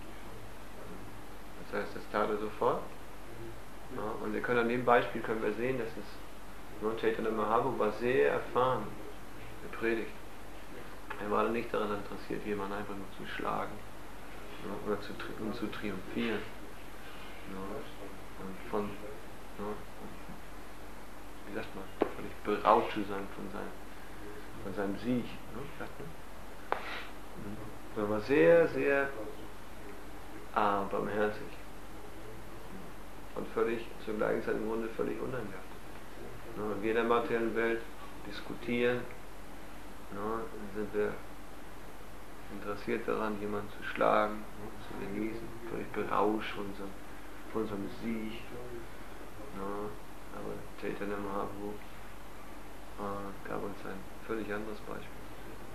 Das heißt, das tat er sofort. Ja, und wir können an dem Beispiel können wir sehen, dass es ne, Chaitanya Mahaprabhu war sehr erfahren, er predigt. Er war nicht daran interessiert, jemanden einfach nur zu schlagen ne, oder zu, um zu triumphieren. Ne, und von, ne, wie sagt man, völlig berauscht zu sein von seinem, von seinem Sieg. Ne, sagt man. Er war sehr, sehr ah, barmherzig. Und völlig, zur gleichen Zeit im Grunde völlig uneingeachtet. Ne, in jeder materiellen Welt diskutieren, ne, sind wir interessiert daran, jemanden zu schlagen, ne, zu genießen, völlig berauscht von unserem, von unserem Sieg. Ne, aber Chaitanya Mahaprabhu äh, gab uns ein völlig anderes Beispiel.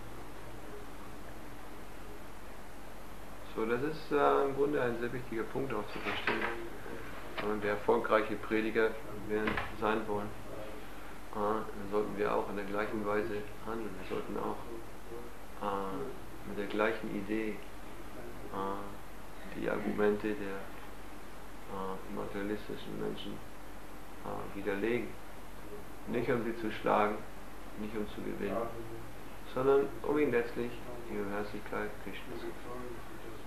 So, das ist äh, im Grunde ein sehr wichtiger Punkt auch zu verstehen. Wenn wir erfolgreiche Prediger werden, sein wollen, äh, dann sollten wir auch in der gleichen Weise handeln. Wir sollten auch äh, mit der gleichen Idee äh, die Argumente der äh, materialistischen Menschen äh, widerlegen. Nicht um sie zu schlagen, nicht um zu gewinnen, sondern um ihnen letztlich die Barmherzigkeit Krishnas zu geben.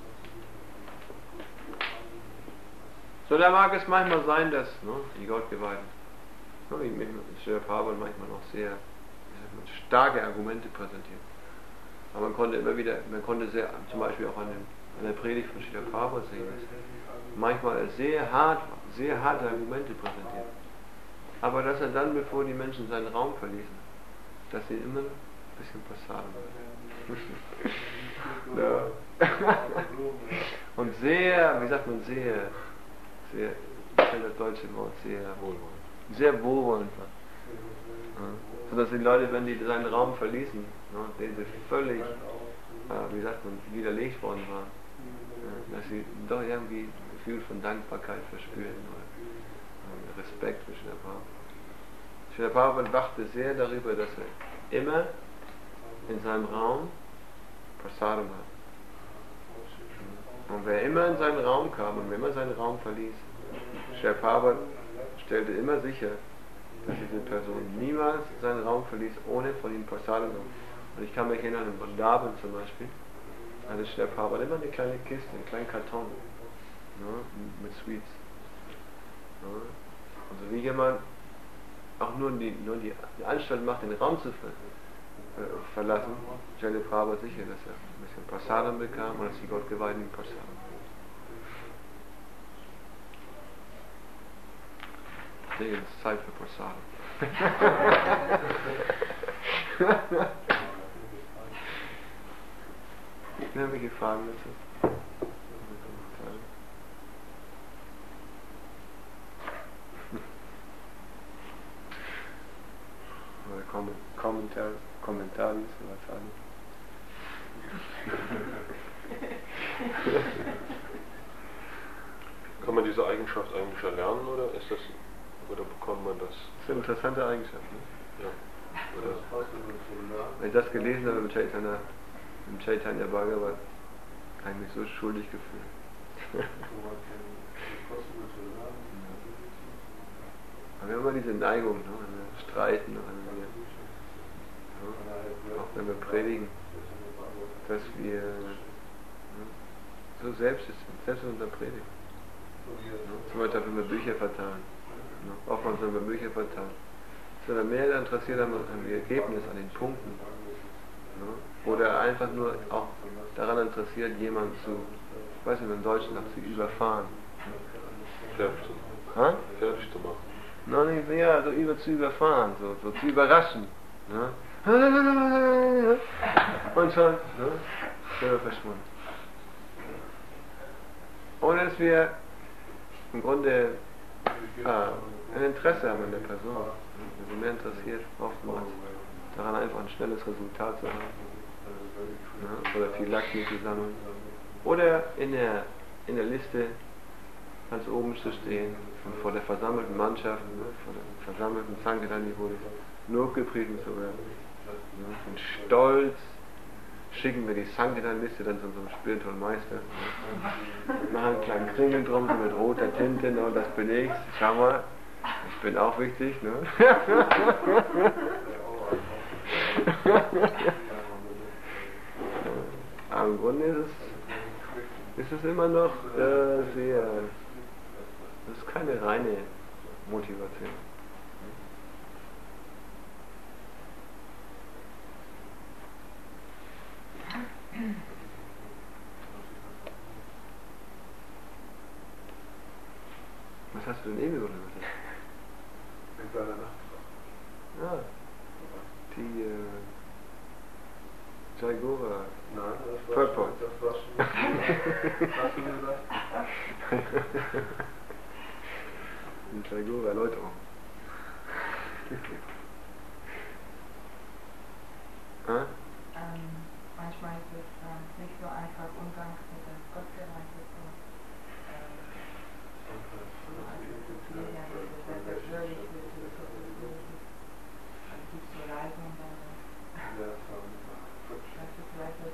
So, da mag es manchmal sein, dass ne, die Gottgeweihten, ne, wie Srila Prabhupada manchmal noch sehr man, starke Argumente präsentieren. Aber man konnte immer wieder, man konnte sehr, zum Beispiel auch an, den, an der Predigt von Srila Prabhupada sehen, dass manchmal er sehr hart, sehr harte Argumente präsentiert. Aber dass er dann, bevor die Menschen seinen Raum verließen, dass sie immer ein bisschen Passade machen. Ja. Und sehr, wie sagt man, sehr sehr, ich finde das deutsche Wort sehr wohlwollend, sehr wohlwollend war. Ja. Sodass die Leute, wenn die seinen Raum verließen, ne, den sie völlig, äh, wie sagt man, widerlegt worden waren, ja, dass sie doch irgendwie ein Gefühl von Dankbarkeit verspüren oder äh, Respekt für Srila Prabhupada. Srila Prabhupada wachte sehr darüber, dass er immer in seinem Raum Prasadam hat. Und wer immer in seinen Raum kam und wer immer seinen Raum verließ, Srila Prabhupada stellte immer sicher, dass diese Person niemals seinen Raum verließ, ohne von ihm Prasadam zu haben. Und ich kann mich erinnern, in Vrindavan zum Beispiel, hatte Srila Prabhupada immer eine kleine Kiste, einen kleinen Karton, ne, mit Sweets. Ne. Also wie jemand auch nur die, nur die, die Anstalt macht, den Raum zu ver, äh, verlassen, stellte Prabhupada sicher, dass er ein bisschen Prasadam bekam und dass die Gottgeweihten Prasadam. Ich denke, es ist Zeit für Prasadam. Irgendwelche Fragen dazu? Oder Kom Kommentar, Kommentar ist was anderes. Kann man diese Eigenschaft eigentlich erlernen oder ist das oder bekommt man das? Das ist eine interessante Eigenschaft, ne? Ja. Oder wenn ich das gelesen habe im Chaitanya, im Chaitanya Bhagavat, habe ich mich so schuldig gefühlt. wir haben immer diese Neigung, ne? Wenn wir streiten, wenn wir, ja, auch wenn wir predigen, dass wir ja, so selbst sind, selbst in unserer Predigt. Ja, zum Beispiel, wenn wir Bücher verteilen. Ja, oftmals, wenn wir Bücher verteilen. Sind wir mehr interessiert an dem Ergebnis, an den Punkten. Ja, oder einfach nur auch daran interessiert, jemanden zu, ich weiß nicht, im Deutschen sagt, zu überfahren. Fertig zu machen. Fertig zu machen. No, nicht, ja, so über zu überfahren, so, so zu überraschen. Ja. Und schon, ne, sind wir verschwunden. Ohne dass wir im Grunde äh, ein Interesse haben an der Person. Wir sind mehr interessiert, oftmals daran einfach ein schnelles Resultat zu haben. Ja, oder viel Lackmittel sammeln. Oder in der, in der Liste ganz oben zu stehen und vor der versammelten Mannschaft, vor der versammelten Sankirtan-Devotis lobgepriesen zu werden. Ja, und stolz schicken wir die Sankirtan-Liste dann zu unserem spirituellen Meister. Ja. Machen einen kleinen Kringel drum, so mit roter Tinte, ne, und das bin ich. Schau mal, ich bin auch wichtig. Ne? Aber im Grunde ist es, ist es immer noch äh, sehr, das ist keine reine Motivation. Was hast du denn eben überlegt? In seiner Nacht. Ja, die äh, Jaigora. Nein, das war Purport. schon, das war schon. Hast du gesagt? Die Jaigora Erläuterung. Hm? Ähm, manchmal ist es äh, nicht so einfach Umgang mit dem Gottgeweihten zu ähm, also zu klären, dass das wirklich wird, es gibt so Reisen und dann das ist vielleicht das,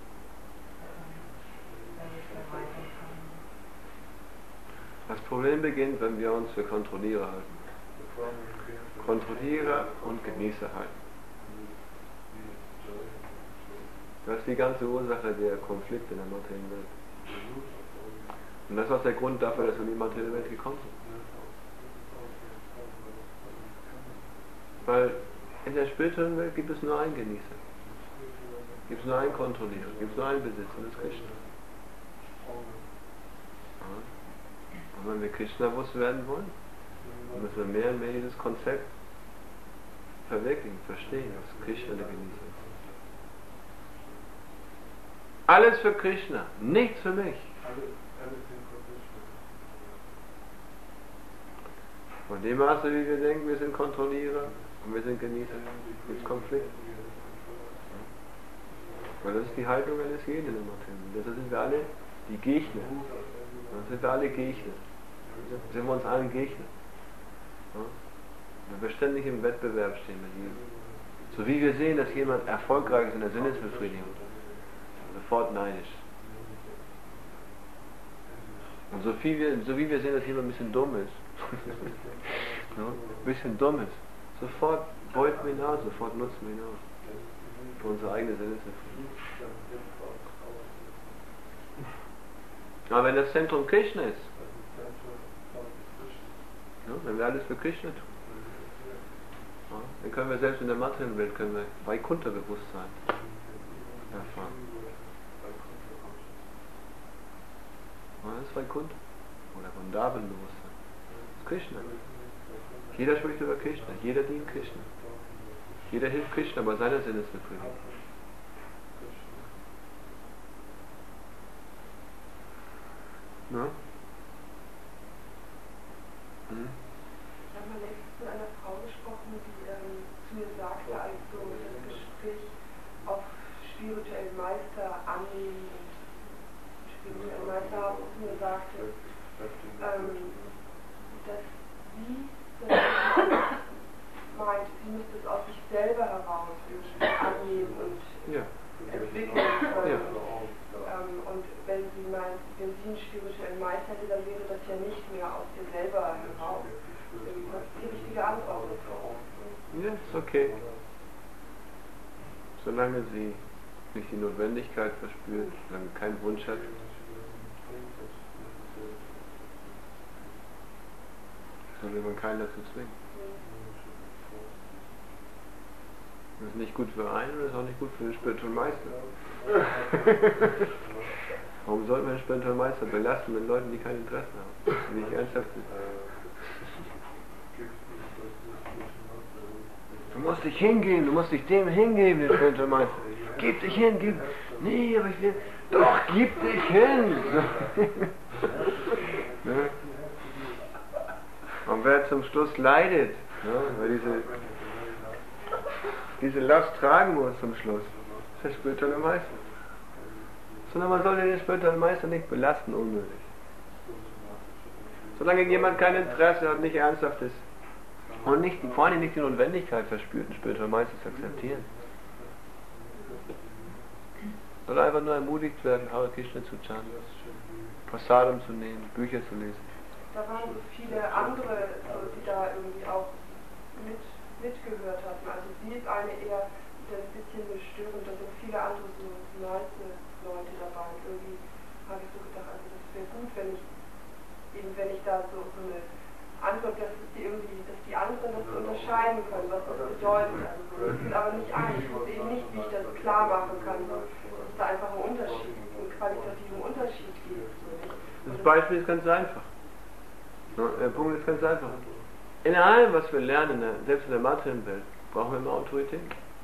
dass ich vermeiden kann. Das Problem beginnt, wenn wir uns für Kontrollierer halten. Kontrollierer und Genießer halten. Das ist die ganze Ursache der Konflikte in der materiellen Welt. Und das ist auch der Grund dafür, dass wir in die materielle Welt gekommen sind. Weil in der spirituellen Welt gibt es nur einen Genießer. Gibt es nur einen Kontrollierer, gibt es nur einen Besitzer, und das ist Krishna. Ja. Und wenn wir Krishna-bewusst werden wollen, dann müssen wir mehr und mehr dieses Konzept verwirklichen, verstehen, dass Krishna der Genießer ist. Alles für Krishna, nichts für mich. Von dem Maße, wie wir denken, wir sind Kontrollierer und wir sind Genießer, gibt es Konflikt. Weil das ist die Haltung eines jeden in der Materie. Deshalb sind wir alle die Gegner. Dann sind wir alle Gegner. Dann sind wir uns allen Gegner. Wenn wir ständig im Wettbewerb stehen mit jedem. So wie wir sehen, dass jemand erfolgreich ist in der Sinnesbefriedigung, sofort neidisch. Und so, viel wir, so wie wir sehen, dass jemand ein bisschen dumm ist, no? ein bisschen dumm ist, sofort beuten wir ihn aus, sofort nutzen wir ihn aus. Für unsere eigene Sinnesbefriedigung. Aber wenn das Zentrum Krishna ist, no? wenn wir alles für Krishna tun, no? dann können wir selbst in der materiellen Welt können wir Vaikuntha-Bewusstsein erfahren. Das ist Vaikuntha oder Vrindavan-Bewusstsein. Das ist Krishna. Jeder spricht über Krishna, jeder dient Krishna. Jeder hilft Krishna bei seiner Sinnesbefriedigung. Na? Hm? Ich habe mal letztens mit einer Frau gesprochen, die ähm, zu mir sagte, als so das Gespräch auf spirituellen Meister annehmen und spirituellen Meister haben, zu mir sagte, ähm, dass sie das meint, sie müsste es aus sich selber heraus annehmen und ja. entwickeln können. Ja. Ähm, und wenn sie meint, wenn sie einen spirituellen Meister hätte, dann wäre das ja nicht mehr aus ihr selber heraus. Wie Ja, ist okay. Solange sie nicht die Notwendigkeit verspürt, solange keinen Wunsch hat, so will man keinen dazu zwingen. Das ist nicht gut für einen und das ist auch nicht gut für den Spiritual Meister. Warum sollte man den Spiritual Meister belasten mit Leuten, die kein Interesse haben, die nicht ernsthaft sind? Du musst dich hingeben, du musst dich dem hingeben, den Spiritual Meister. Gib dich hin, gib. Nee, aber ich will. Doch, gib dich hin! Ne? Und wer zum Schluss leidet, ne, weil diese, diese Last tragen muss zum Schluss, ist der Spirituelle Meister. Sondern man sollte den Spirituellen Meister nicht belasten, unnötig. Solange jemand kein Interesse hat, nicht ernsthaft ist und nicht, vor allem nicht die Notwendigkeit verspürt, den Spirituellen Meister zu akzeptieren. Soll einfach nur ermutigt werden, Hare Krishna zu chanten, Prasadam zu nehmen, Bücher zu lesen. Da waren so viele andere, die da irgendwie auch mit, mitgehört hatten. Also sie ist eine eher, die das ein bisschen störend, da sind viele andere so nice Leute dabei. Und irgendwie habe ich so gedacht, also das wäre gut, wenn ich eben wenn ich da so, so eine andere, dass die irgendwie, dass die anderen das unterscheiden können, was das bedeutet. Also ich will aber nicht ein, ich wusste eben nicht, wie ich das klar machen kann, dass es da einfach einen Unterschied, einen qualitativen Unterschied gibt. Das Beispiel ist ganz einfach. Der Punkt ist ganz einfach. In allem, was wir lernen, selbst in der materiellen Welt, brauchen wir immer Autorität.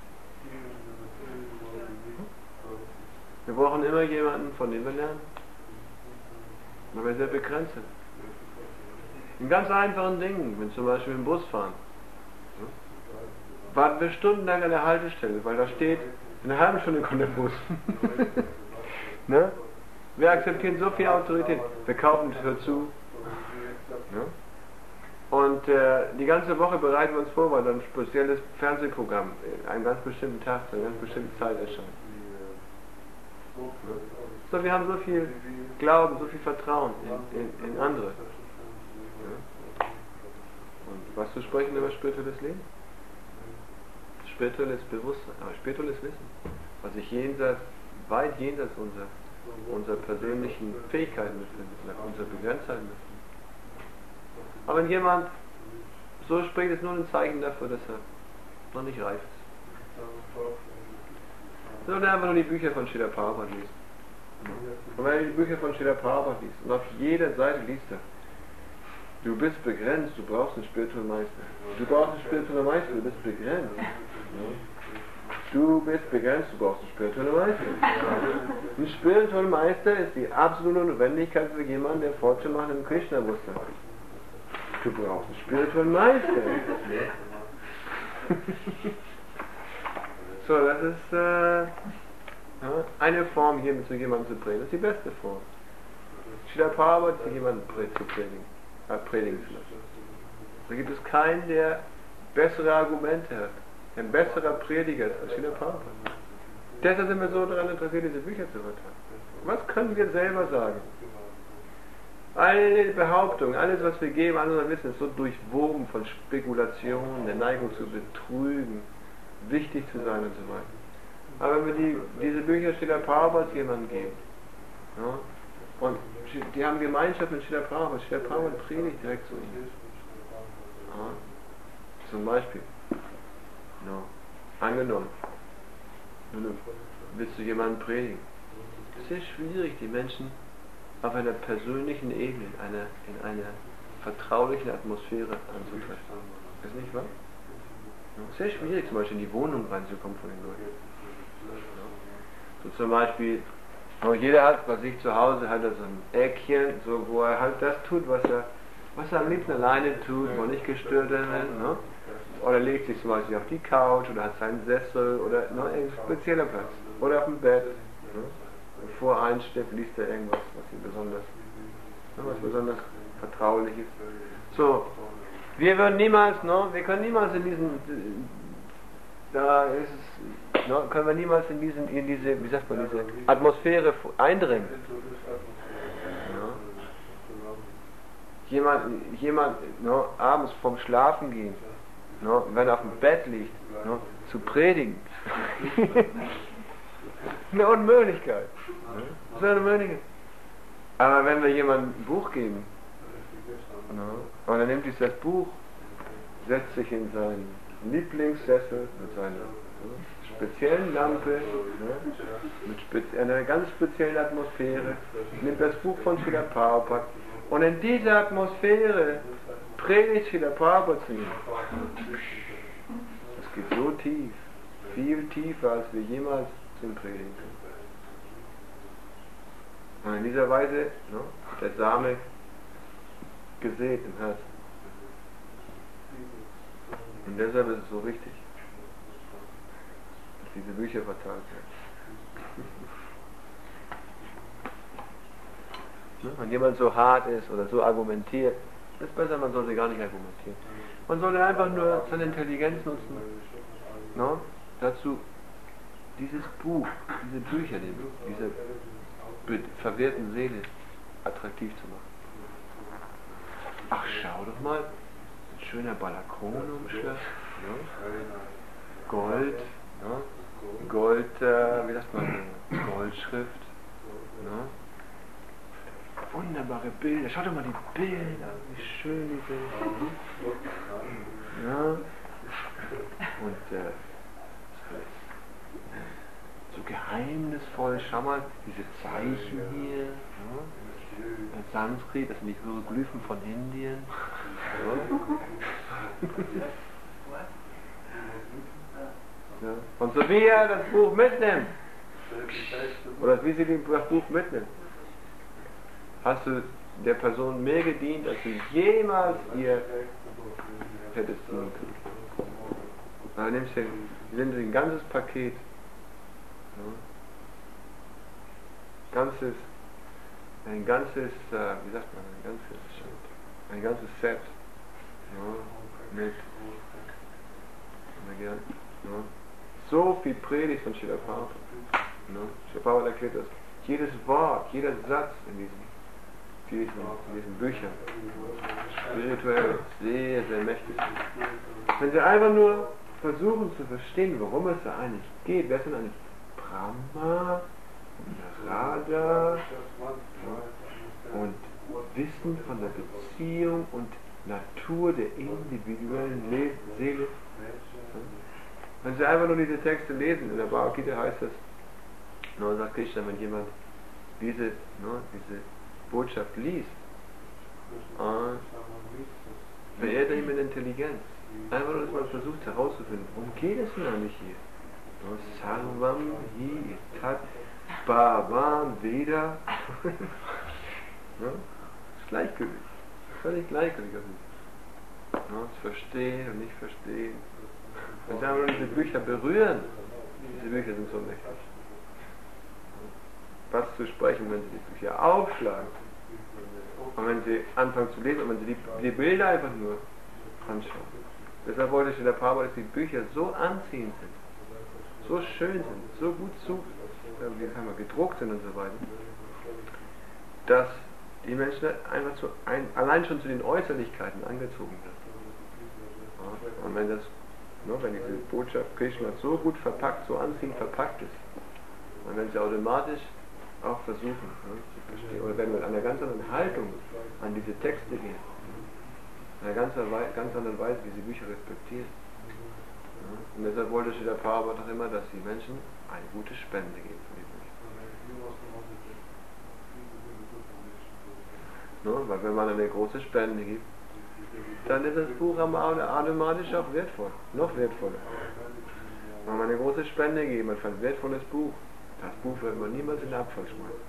Wir brauchen immer jemanden, von dem wir lernen. Weil wir sehr begrenzt sind. In ganz einfachen Dingen, wenn zum Beispiel im Bus fahren, warten wir stundenlang an der Haltestelle, weil da steht, in einer halben Stunde kommt der Bus. Ne? Wir akzeptieren so viel Autorität. Wir kaufen das dazu. Ja? Und äh, die ganze Woche bereiten wir uns vor, weil dann ein spezielles Fernsehprogramm an einem ganz bestimmten Tag, zu einer ganz bestimmten Zeit erscheint. Ja? So, wir haben so viel Glauben, so viel Vertrauen in, in, in andere. Ja? Und was zu sprechen über spirituelles Leben? Spirituelles Bewusstsein, aber spirituelles Wissen, was sich jenseits, weit jenseits unserer, unserer persönlichen Fähigkeiten befindet, unserer Begrenztheit befindet. Aber wenn jemand so spricht, ist nur ein Zeichen dafür, dass er noch nicht reif ist. Sondern einfach nur die Bücher von Srila Prabhupada liest. Und wenn er die Bücher von Srila Prabhupada liest und auf jeder Seite liest er, du bist begrenzt, du brauchst einen spirituellen Meister. Du brauchst einen spirituellen Meister, du bist begrenzt. Du bist begrenzt, du brauchst einen spirituellen Meister. Ein spiritueller Meister ist die absolute Notwendigkeit für jemanden, der Fortschritt macht im Krishna-Bewusstsein. Du brauchst einen spirituellen Meister. So, das ist äh, ja, eine Form, hier zu jemandem zu predigen. Das ist die beste Form. Srila Prabhupada zu jemandem zu predigen, äh, predigen zu lassen. Da gibt es keinen, der bessere Argumente hat, ein besserer Prediger ist als Srila Prabhupada. Deshalb sind wir so daran interessiert, diese Bücher zu verteilen. Was können wir selber sagen? Alle Behauptungen, alles was wir geben, all unser Wissen ist so durchwoben von Spekulationen, der Neigung zu betrügen, wichtig zu sein und so weiter. Aber wenn wir die, diese Bücher Srila Prabhupada jemandem geben, ja, und die haben Gemeinschaft mit Srila Prabhupada, Srila Prabhupada predigt direkt zu ihnen. Ja, zum Beispiel, ja, angenommen, du willst du jemanden predigen. Es ist sehr schwierig, die Menschen auf einer persönlichen Ebene, in einer, in einer vertraulichen Atmosphäre anzutreffen. Ist nicht wahr? Es ist sehr schwierig, zum Beispiel in die Wohnung reinzukommen von den Leuten. So zum Beispiel, jeder hat bei sich zu Hause hat er so ein Eckchen, so, wo er halt das tut, was er, was er am liebsten alleine tut, wo er nicht gestört wird. Ne? Oder legt sich zum Beispiel auf die Couch oder hat seinen Sessel oder noch ein spezieller Platz. Oder auf dem Bett. Ne? Bevor er einschläft, liest er irgendwas, was ihm besonders, was besonders vertraulich ist. So, wir würden niemals, no, wir können niemals in diesen, da ist es, no, können wir niemals in diesen, in diese, wie sagt man, diese Atmosphäre eindringen. Ja. Jemand, jemand, no, abends vorm Schlafen gehen, no, wenn er auf dem Bett liegt, no, zu predigen. Eine Unmöglichkeit. Das ist eine Unmöglichkeit. Aber wenn wir jemandem ein Buch geben, no, und er nimmt sich das Buch, setzt sich in seinen Lieblingssessel mit seiner speziellen Lampe, ne, mit spezi einer ganz speziellen Atmosphäre, nimmt das Buch von Srila Prabhupada und in dieser Atmosphäre predigt Srila Prabhupada zu ihm. Das geht so tief, viel tiefer, als wir jemals zu ihm predigen können. Und in dieser Weise, ne, wird der Same gesät im Herzen. Und deshalb ist es so wichtig, dass diese Bücher verteilt werden. Wenn jemand so hart ist oder so argumentiert, ist es besser, man sollte gar nicht argumentieren. Man sollte einfach nur seine Intelligenz nutzen, no? Dazu dieses Buch, diese Bücher, diese verwirrten Seele attraktiv zu machen. Ach, schau doch mal, ein schöner Balakonumschlag, ne? Gold, ne? Gold, äh, wie sagt man, Goldschrift, ne? Wunderbare Bilder, schau doch mal die Bilder, wie schön die sind. Ja. Und äh, so geheimnisvoll, schau mal, diese Zeichen hier, ja? Sanskrit, das sind die Hieroglyphen von Indien. Ja. Ja. Und so wie er das Buch mitnimmt, oder wie sie das Buch mitnimmt, hast du der Person mehr gedient, als du jemals ihr hättest dienen können. Da nimmst du ein ganzes Paket, ja, ganzes, ein ganzes, äh, wie sagt man, ein ganzes, ein ganzes Set, ja, mit, ja, so viel Predigt von Srila Prabhupada. Ja. Srila Prabhupada erklärt das, jedes Wort, jeder Satz in diesen diesen, diesen Büchern spirituell sehr, sehr mächtig sind. Wenn Sie einfach nur versuchen zu verstehen, worum es da eigentlich geht, wer sind eigentlich Brahma und Radha und Wissen von der Beziehung und Natur der individuellen Le Seele. Wenn Sie einfach nur diese Texte lesen, in der Bhagavad Gita heißt das, nur sagt Krishna, wenn jemand diese, no, diese Botschaft liest, äh, verehrt er ihn mit Intelligenz. Einfach nur, dass man versucht herauszufinden, worum geht es denn eigentlich hier? Sarvam hi tat bhavan veda. Ja, ist gleichgültig. Völlig gleichgültig. Ja, das Verstehen und nicht Verstehen. Wenn Sie einfach nur diese Bücher berühren, diese Bücher sind so mächtig. Was zu sprechen, wenn Sie die Bücher aufschlagen. Und wenn Sie anfangen zu lesen und wenn Sie die, die Bilder einfach nur anschauen. Deshalb wollte ich in der Prabhupada, dass die Bücher so anziehend sind, so schön sind, so gut zu, wie kann man, gedruckt sind und so weiter, dass die Menschen einfach zu ein, allein schon zu den Äußerlichkeiten angezogen werden. Ja, und wenn das, ne, wenn diese Botschaft Krishna so gut verpackt, so anziehend verpackt ist, und wenn sie automatisch auch versuchen, ne, zu verstehen, oder wenn wir mit einer ganz anderen Haltung an diese Texte gehen, in einer ganz, ganz anderen Weise diese Bücher respektieren. Ja, und deshalb wollte Srila Prabhupada doch immer, dass die Menschen eine gute Spende geben für die Bücher. Ne, weil wenn man eine große Spende gibt, dann ist das Buch automatisch auch wertvoll, noch wertvoller. Wenn man eine große Spende gibt, man für ein wertvolles Buch, das Buch wird man niemals in den Abfall schmeißen.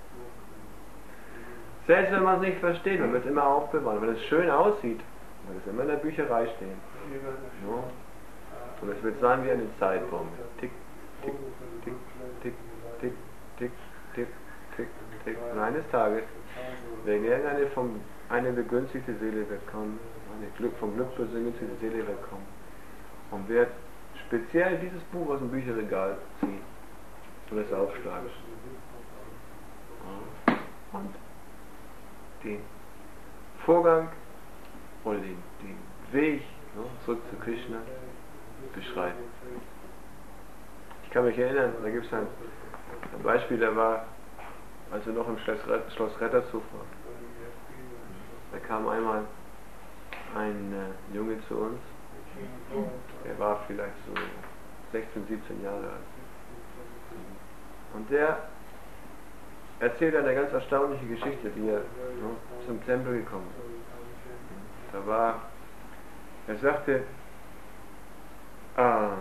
Selbst wenn man es nicht versteht, man wird es immer aufbewahren. Wenn es schön aussieht, wird es immer in der Bücherei stehen. Ja. Und es wird sein wie eine Zeitbombe. Tick, tick, tick, tick, tick, tick, tick, tick, tick. Und eines Tages wird irgendeine vom, eine begünstigte Seele wird kommen, eine Glück, vom Glück begünstigte Seele wird kommen und wird speziell dieses Buch aus dem Bücherregal ziehen und es aufschlagen. Und den Vorgang oder den, den Weg no, zurück zu Krishna, beschreiben. Ich kann mich erinnern, da gibt es ein, ein Beispiel, da war, als wir noch im Schloss, Schloss Rettershof waren, da kam einmal ein äh, Junge zu uns, der war vielleicht so sechzehn, siebzehn Jahre alt. Und der erzählt eine ganz erstaunliche Geschichte, wie er no, zum Tempel gekommen ist. Da war, er sagte, ah,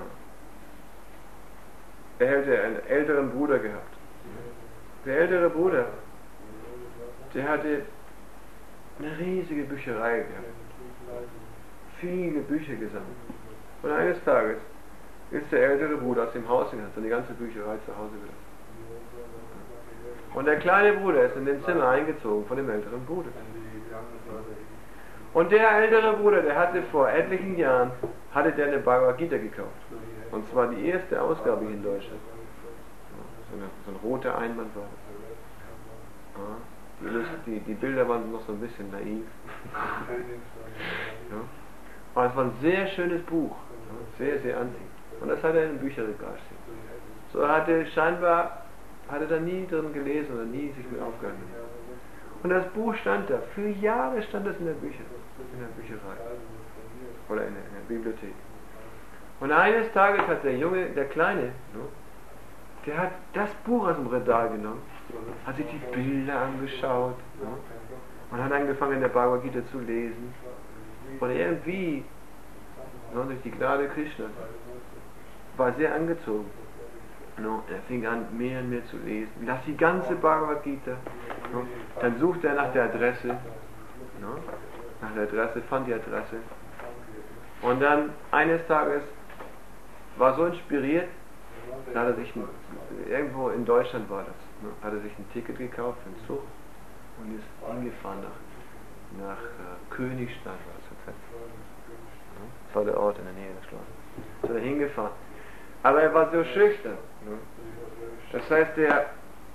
er hätte einen älteren Bruder gehabt. Der ältere Bruder, der hatte eine riesige Bücherei gehabt. Viele Bücher gesammelt. Und eines Tages ist der ältere Bruder aus dem Haus gegangen, hat seine ganze Bücherei zu Hause gelassen. Und der kleine Bruder ist in den Zimmer eingezogen von dem älteren Bruder. Und der ältere Bruder, der hatte vor etlichen Jahren, hatte der eine Bhagavad Gita gekauft. Und zwar die erste Ausgabe hier in Deutschland. So, eine, so ein roter Einband war das. Ja, die, die Bilder waren noch so ein bisschen naiv. Ja. Aber es war ein sehr schönes Buch. Ja, sehr, sehr anziehend. Und das hat er in einem Bücherregal stehen. So er hatte scheinbar, hatte da nie drin gelesen oder nie sich mit aufgehalten. Und das Buch stand da. Für Jahre stand es in der Bücher, in der Bücherei. Oder in der, in der Bibliothek. Und eines Tages hat der Junge, der Kleine, der hat das Buch aus dem Regal genommen, hat sich die Bilder angeschaut und hat angefangen in der Bhagavad Gita zu lesen. Und irgendwie, durch die Gnade Krishna, war sehr angezogen. Er fing an, mehr und mehr zu lesen. Las die ganze Bhagavad Gita. Dann suchte er nach der Adresse. Nach der Adresse, fand die Adresse. Und dann eines Tages war so inspiriert, da hat er sich, ein, irgendwo in Deutschland war das, hat er sich ein Ticket gekauft für den Zug und ist hingefahren nach, nach äh, Königstein, war das jetzt. Das war der Ort in der Nähe des Schlosses. Ist er hingefahren. Aber er war so schüchtern. Das heißt, er,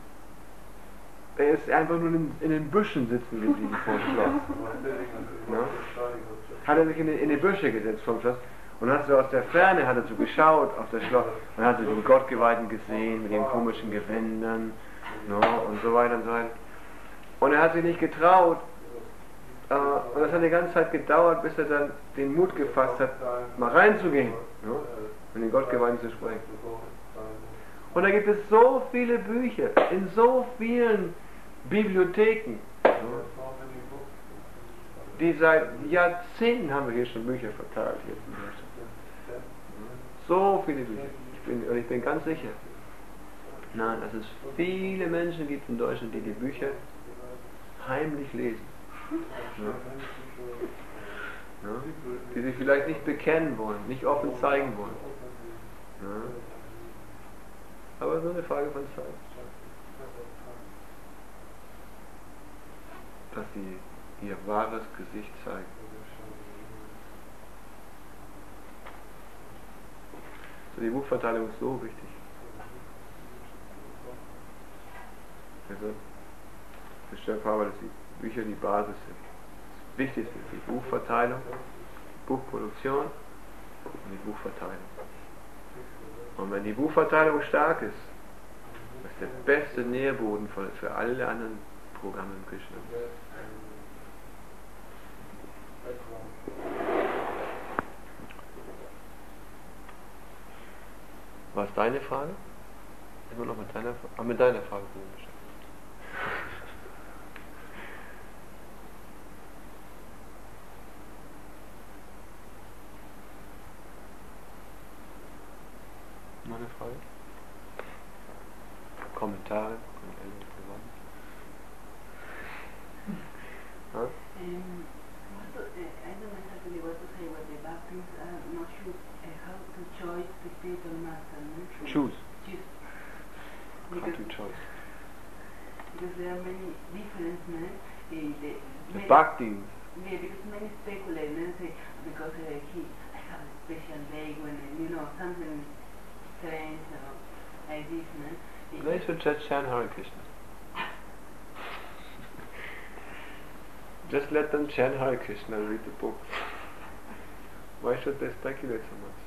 er ist einfach nur in, in den Büschen sitzen geblieben vor dem Schloss. Hat er sich in die, in die Büsche gesetzt vom Schloss und hat so aus der Ferne hat er so geschaut auf das Schloss und hat so den Gottgeweihten gesehen mit den komischen Gewändern no, und so weiter und so weiter. Und er hat sich nicht getraut. Uh, und das hat die ganze Zeit gedauert, bis er dann den Mut gefasst hat, mal reinzugehen, no, und den Gottgeweihten zu sprechen. Und da gibt es so viele Bücher in so vielen Bibliotheken. No, die seit Jahrzehnten haben wir hier schon Bücher verteilt. Jetzt in Deutschland. So viele Bücher. Ich bin, und ich bin ganz sicher, nein, dass es viele Menschen gibt in Deutschland, die die Bücher heimlich lesen. Ja. Ja. Die sich vielleicht nicht bekennen wollen, nicht offen zeigen wollen. Ja. Aber so eine Frage von Zeit. Dass sie ihr wahres Gesicht zeigen. So, die Buchverteilung ist so wichtig. Also, für Chef Haber, dass die Bücher die Basis sind. Das Wichtigste ist die Buchverteilung, die Buchproduktion und die Buchverteilung. Und wenn die Buchverteilung stark ist, das ist der beste Nährboden für, für alle anderen Programme im Krishna. Was ist deine Frage? Immer noch mit deiner Frage? Ah, mit deiner Frage bin ich beschäftigt. Meine Frage? Kommentare? Huh? Um, also, uh, I don't know exactly what to say, but the baptisms are not sure uh, how to choose the spiritual master. No? Choose. Choose. How Because, to choose. because there are many different men. Uh, the, The many, bhakti. Yeah, because many speculate and say because uh, he, I have a special day when uh, you know something strange or like this, no? They should just chant Hare Krishna. Just let them chant Hare Krishna and read the books. Why should they speculate so much?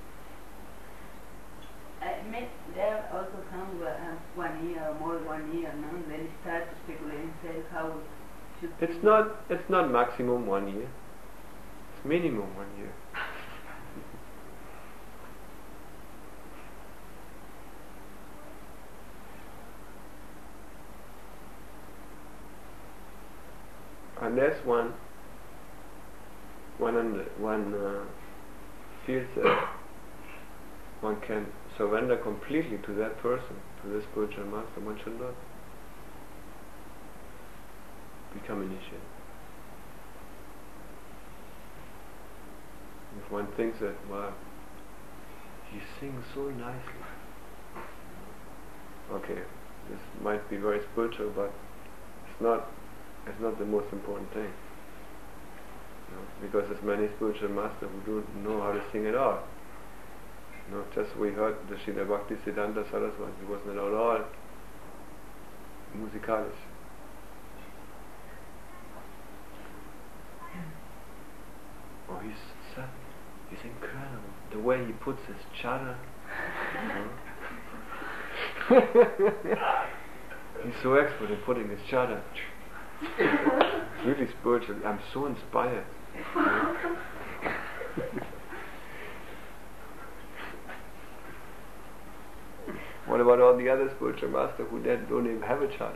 I mean, there are also some who have one year or more than one year, no? Then start to speculate and say how it should It's be. not. It's not maximum one year. It's minimum one year. Unless one one under, one uh, feels that one can surrender completely to that person, to the spiritual master, one should not become initiated. If one thinks that, wow, he sings so nicely, okay, this might be very spiritual, but it's not. It's not the most important thing. You know, because there's many spiritual masters who don't know how to sing at all. You know, just we heard the Srila Bhaktisiddhanta Saraswati, he wasn't at all musikalisch. Oh, he's so, he's incredible. The way he puts his chara. You know. He's so expert in putting his chara. It's really spiritual. I'm so inspired. What about all the other spiritual masters who then don't even have a chara?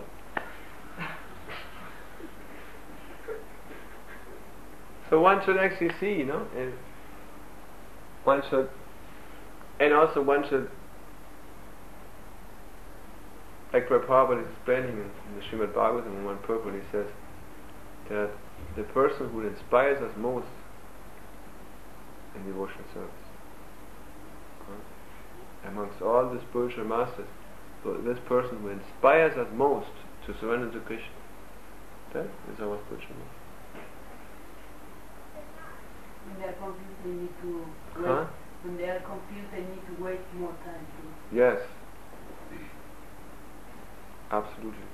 So one should actually see, you know, and one should, and also one should, like Prabhupada is explaining in, in the Srimad Bhagavatam, in one purport, he says that the person who inspires us most in devotional service, uh, amongst all the spiritual masters, so this person who inspires us most to surrender to Krishna, that is our spiritual master. When they are confused, they need to wait. Huh? When they are confused, they need to wait more time to. Yes. Absolutely.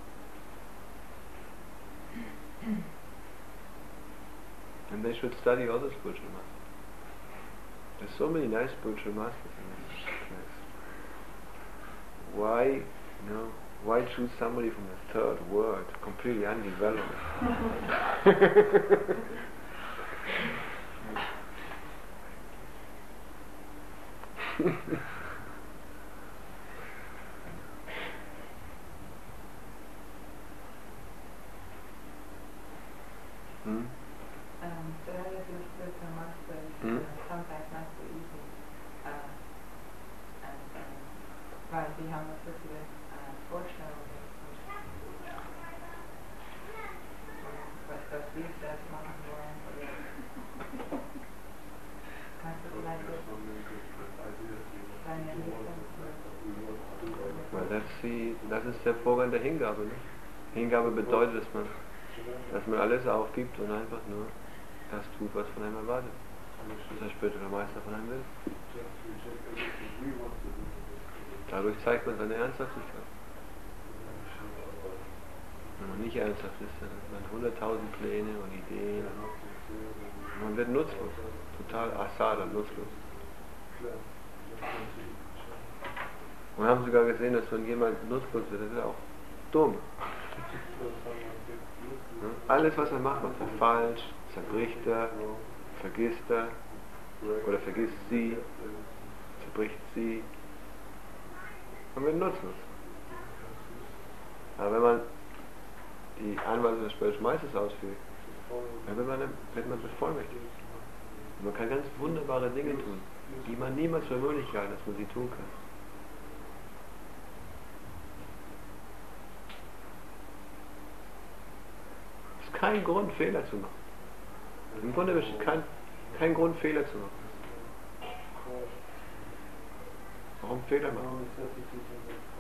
And they should study other spiritual masters. There's so many nice spiritual masters in this place. Why, you know, why choose somebody from the third world, completely undeveloped? Hmm? Um, studying with spiritual masters Hmm? uh, sometimes not so easy. Uh, and um, weil die haben so viele äh, Vorstellungen, was das wir selbst machen wollen. Oder kannst du vielleicht deine Richtung Weil das, die, das ist der Vorgang der Hingabe. Ne? Hingabe bedeutet, dass man, dass man alles aufgibt und einfach nur das tut, was von einem erwartet. Was der spirituelle Meister von einem will. Dadurch zeigt man seine Ernsthaftigkeit. Wenn man nicht ernsthaft ist, dann hat man hunderttausend Pläne und Ideen. Und man wird nutzlos. Total asada, nutzlos. Und wir haben sogar gesehen, dass wenn jemand nutzlos wird, dann wird er auch dumm. Alles, was er macht, macht er falsch, zerbricht er, vergisst er, oder vergisst sie, zerbricht sie. Man wird nutzlos. Aber wenn man die Anweisung des spirituellen Meisters ausführt, dann wird man, wird man bevollmächtigt. Und man kann ganz wunderbare Dinge tun, die man niemals für möglich gehalten hat, dass man sie tun kann. Es ist kein Grund, Fehler zu machen. Im Grunde besteht kein, kein Grund, Fehler zu machen. Warum Fehler machen?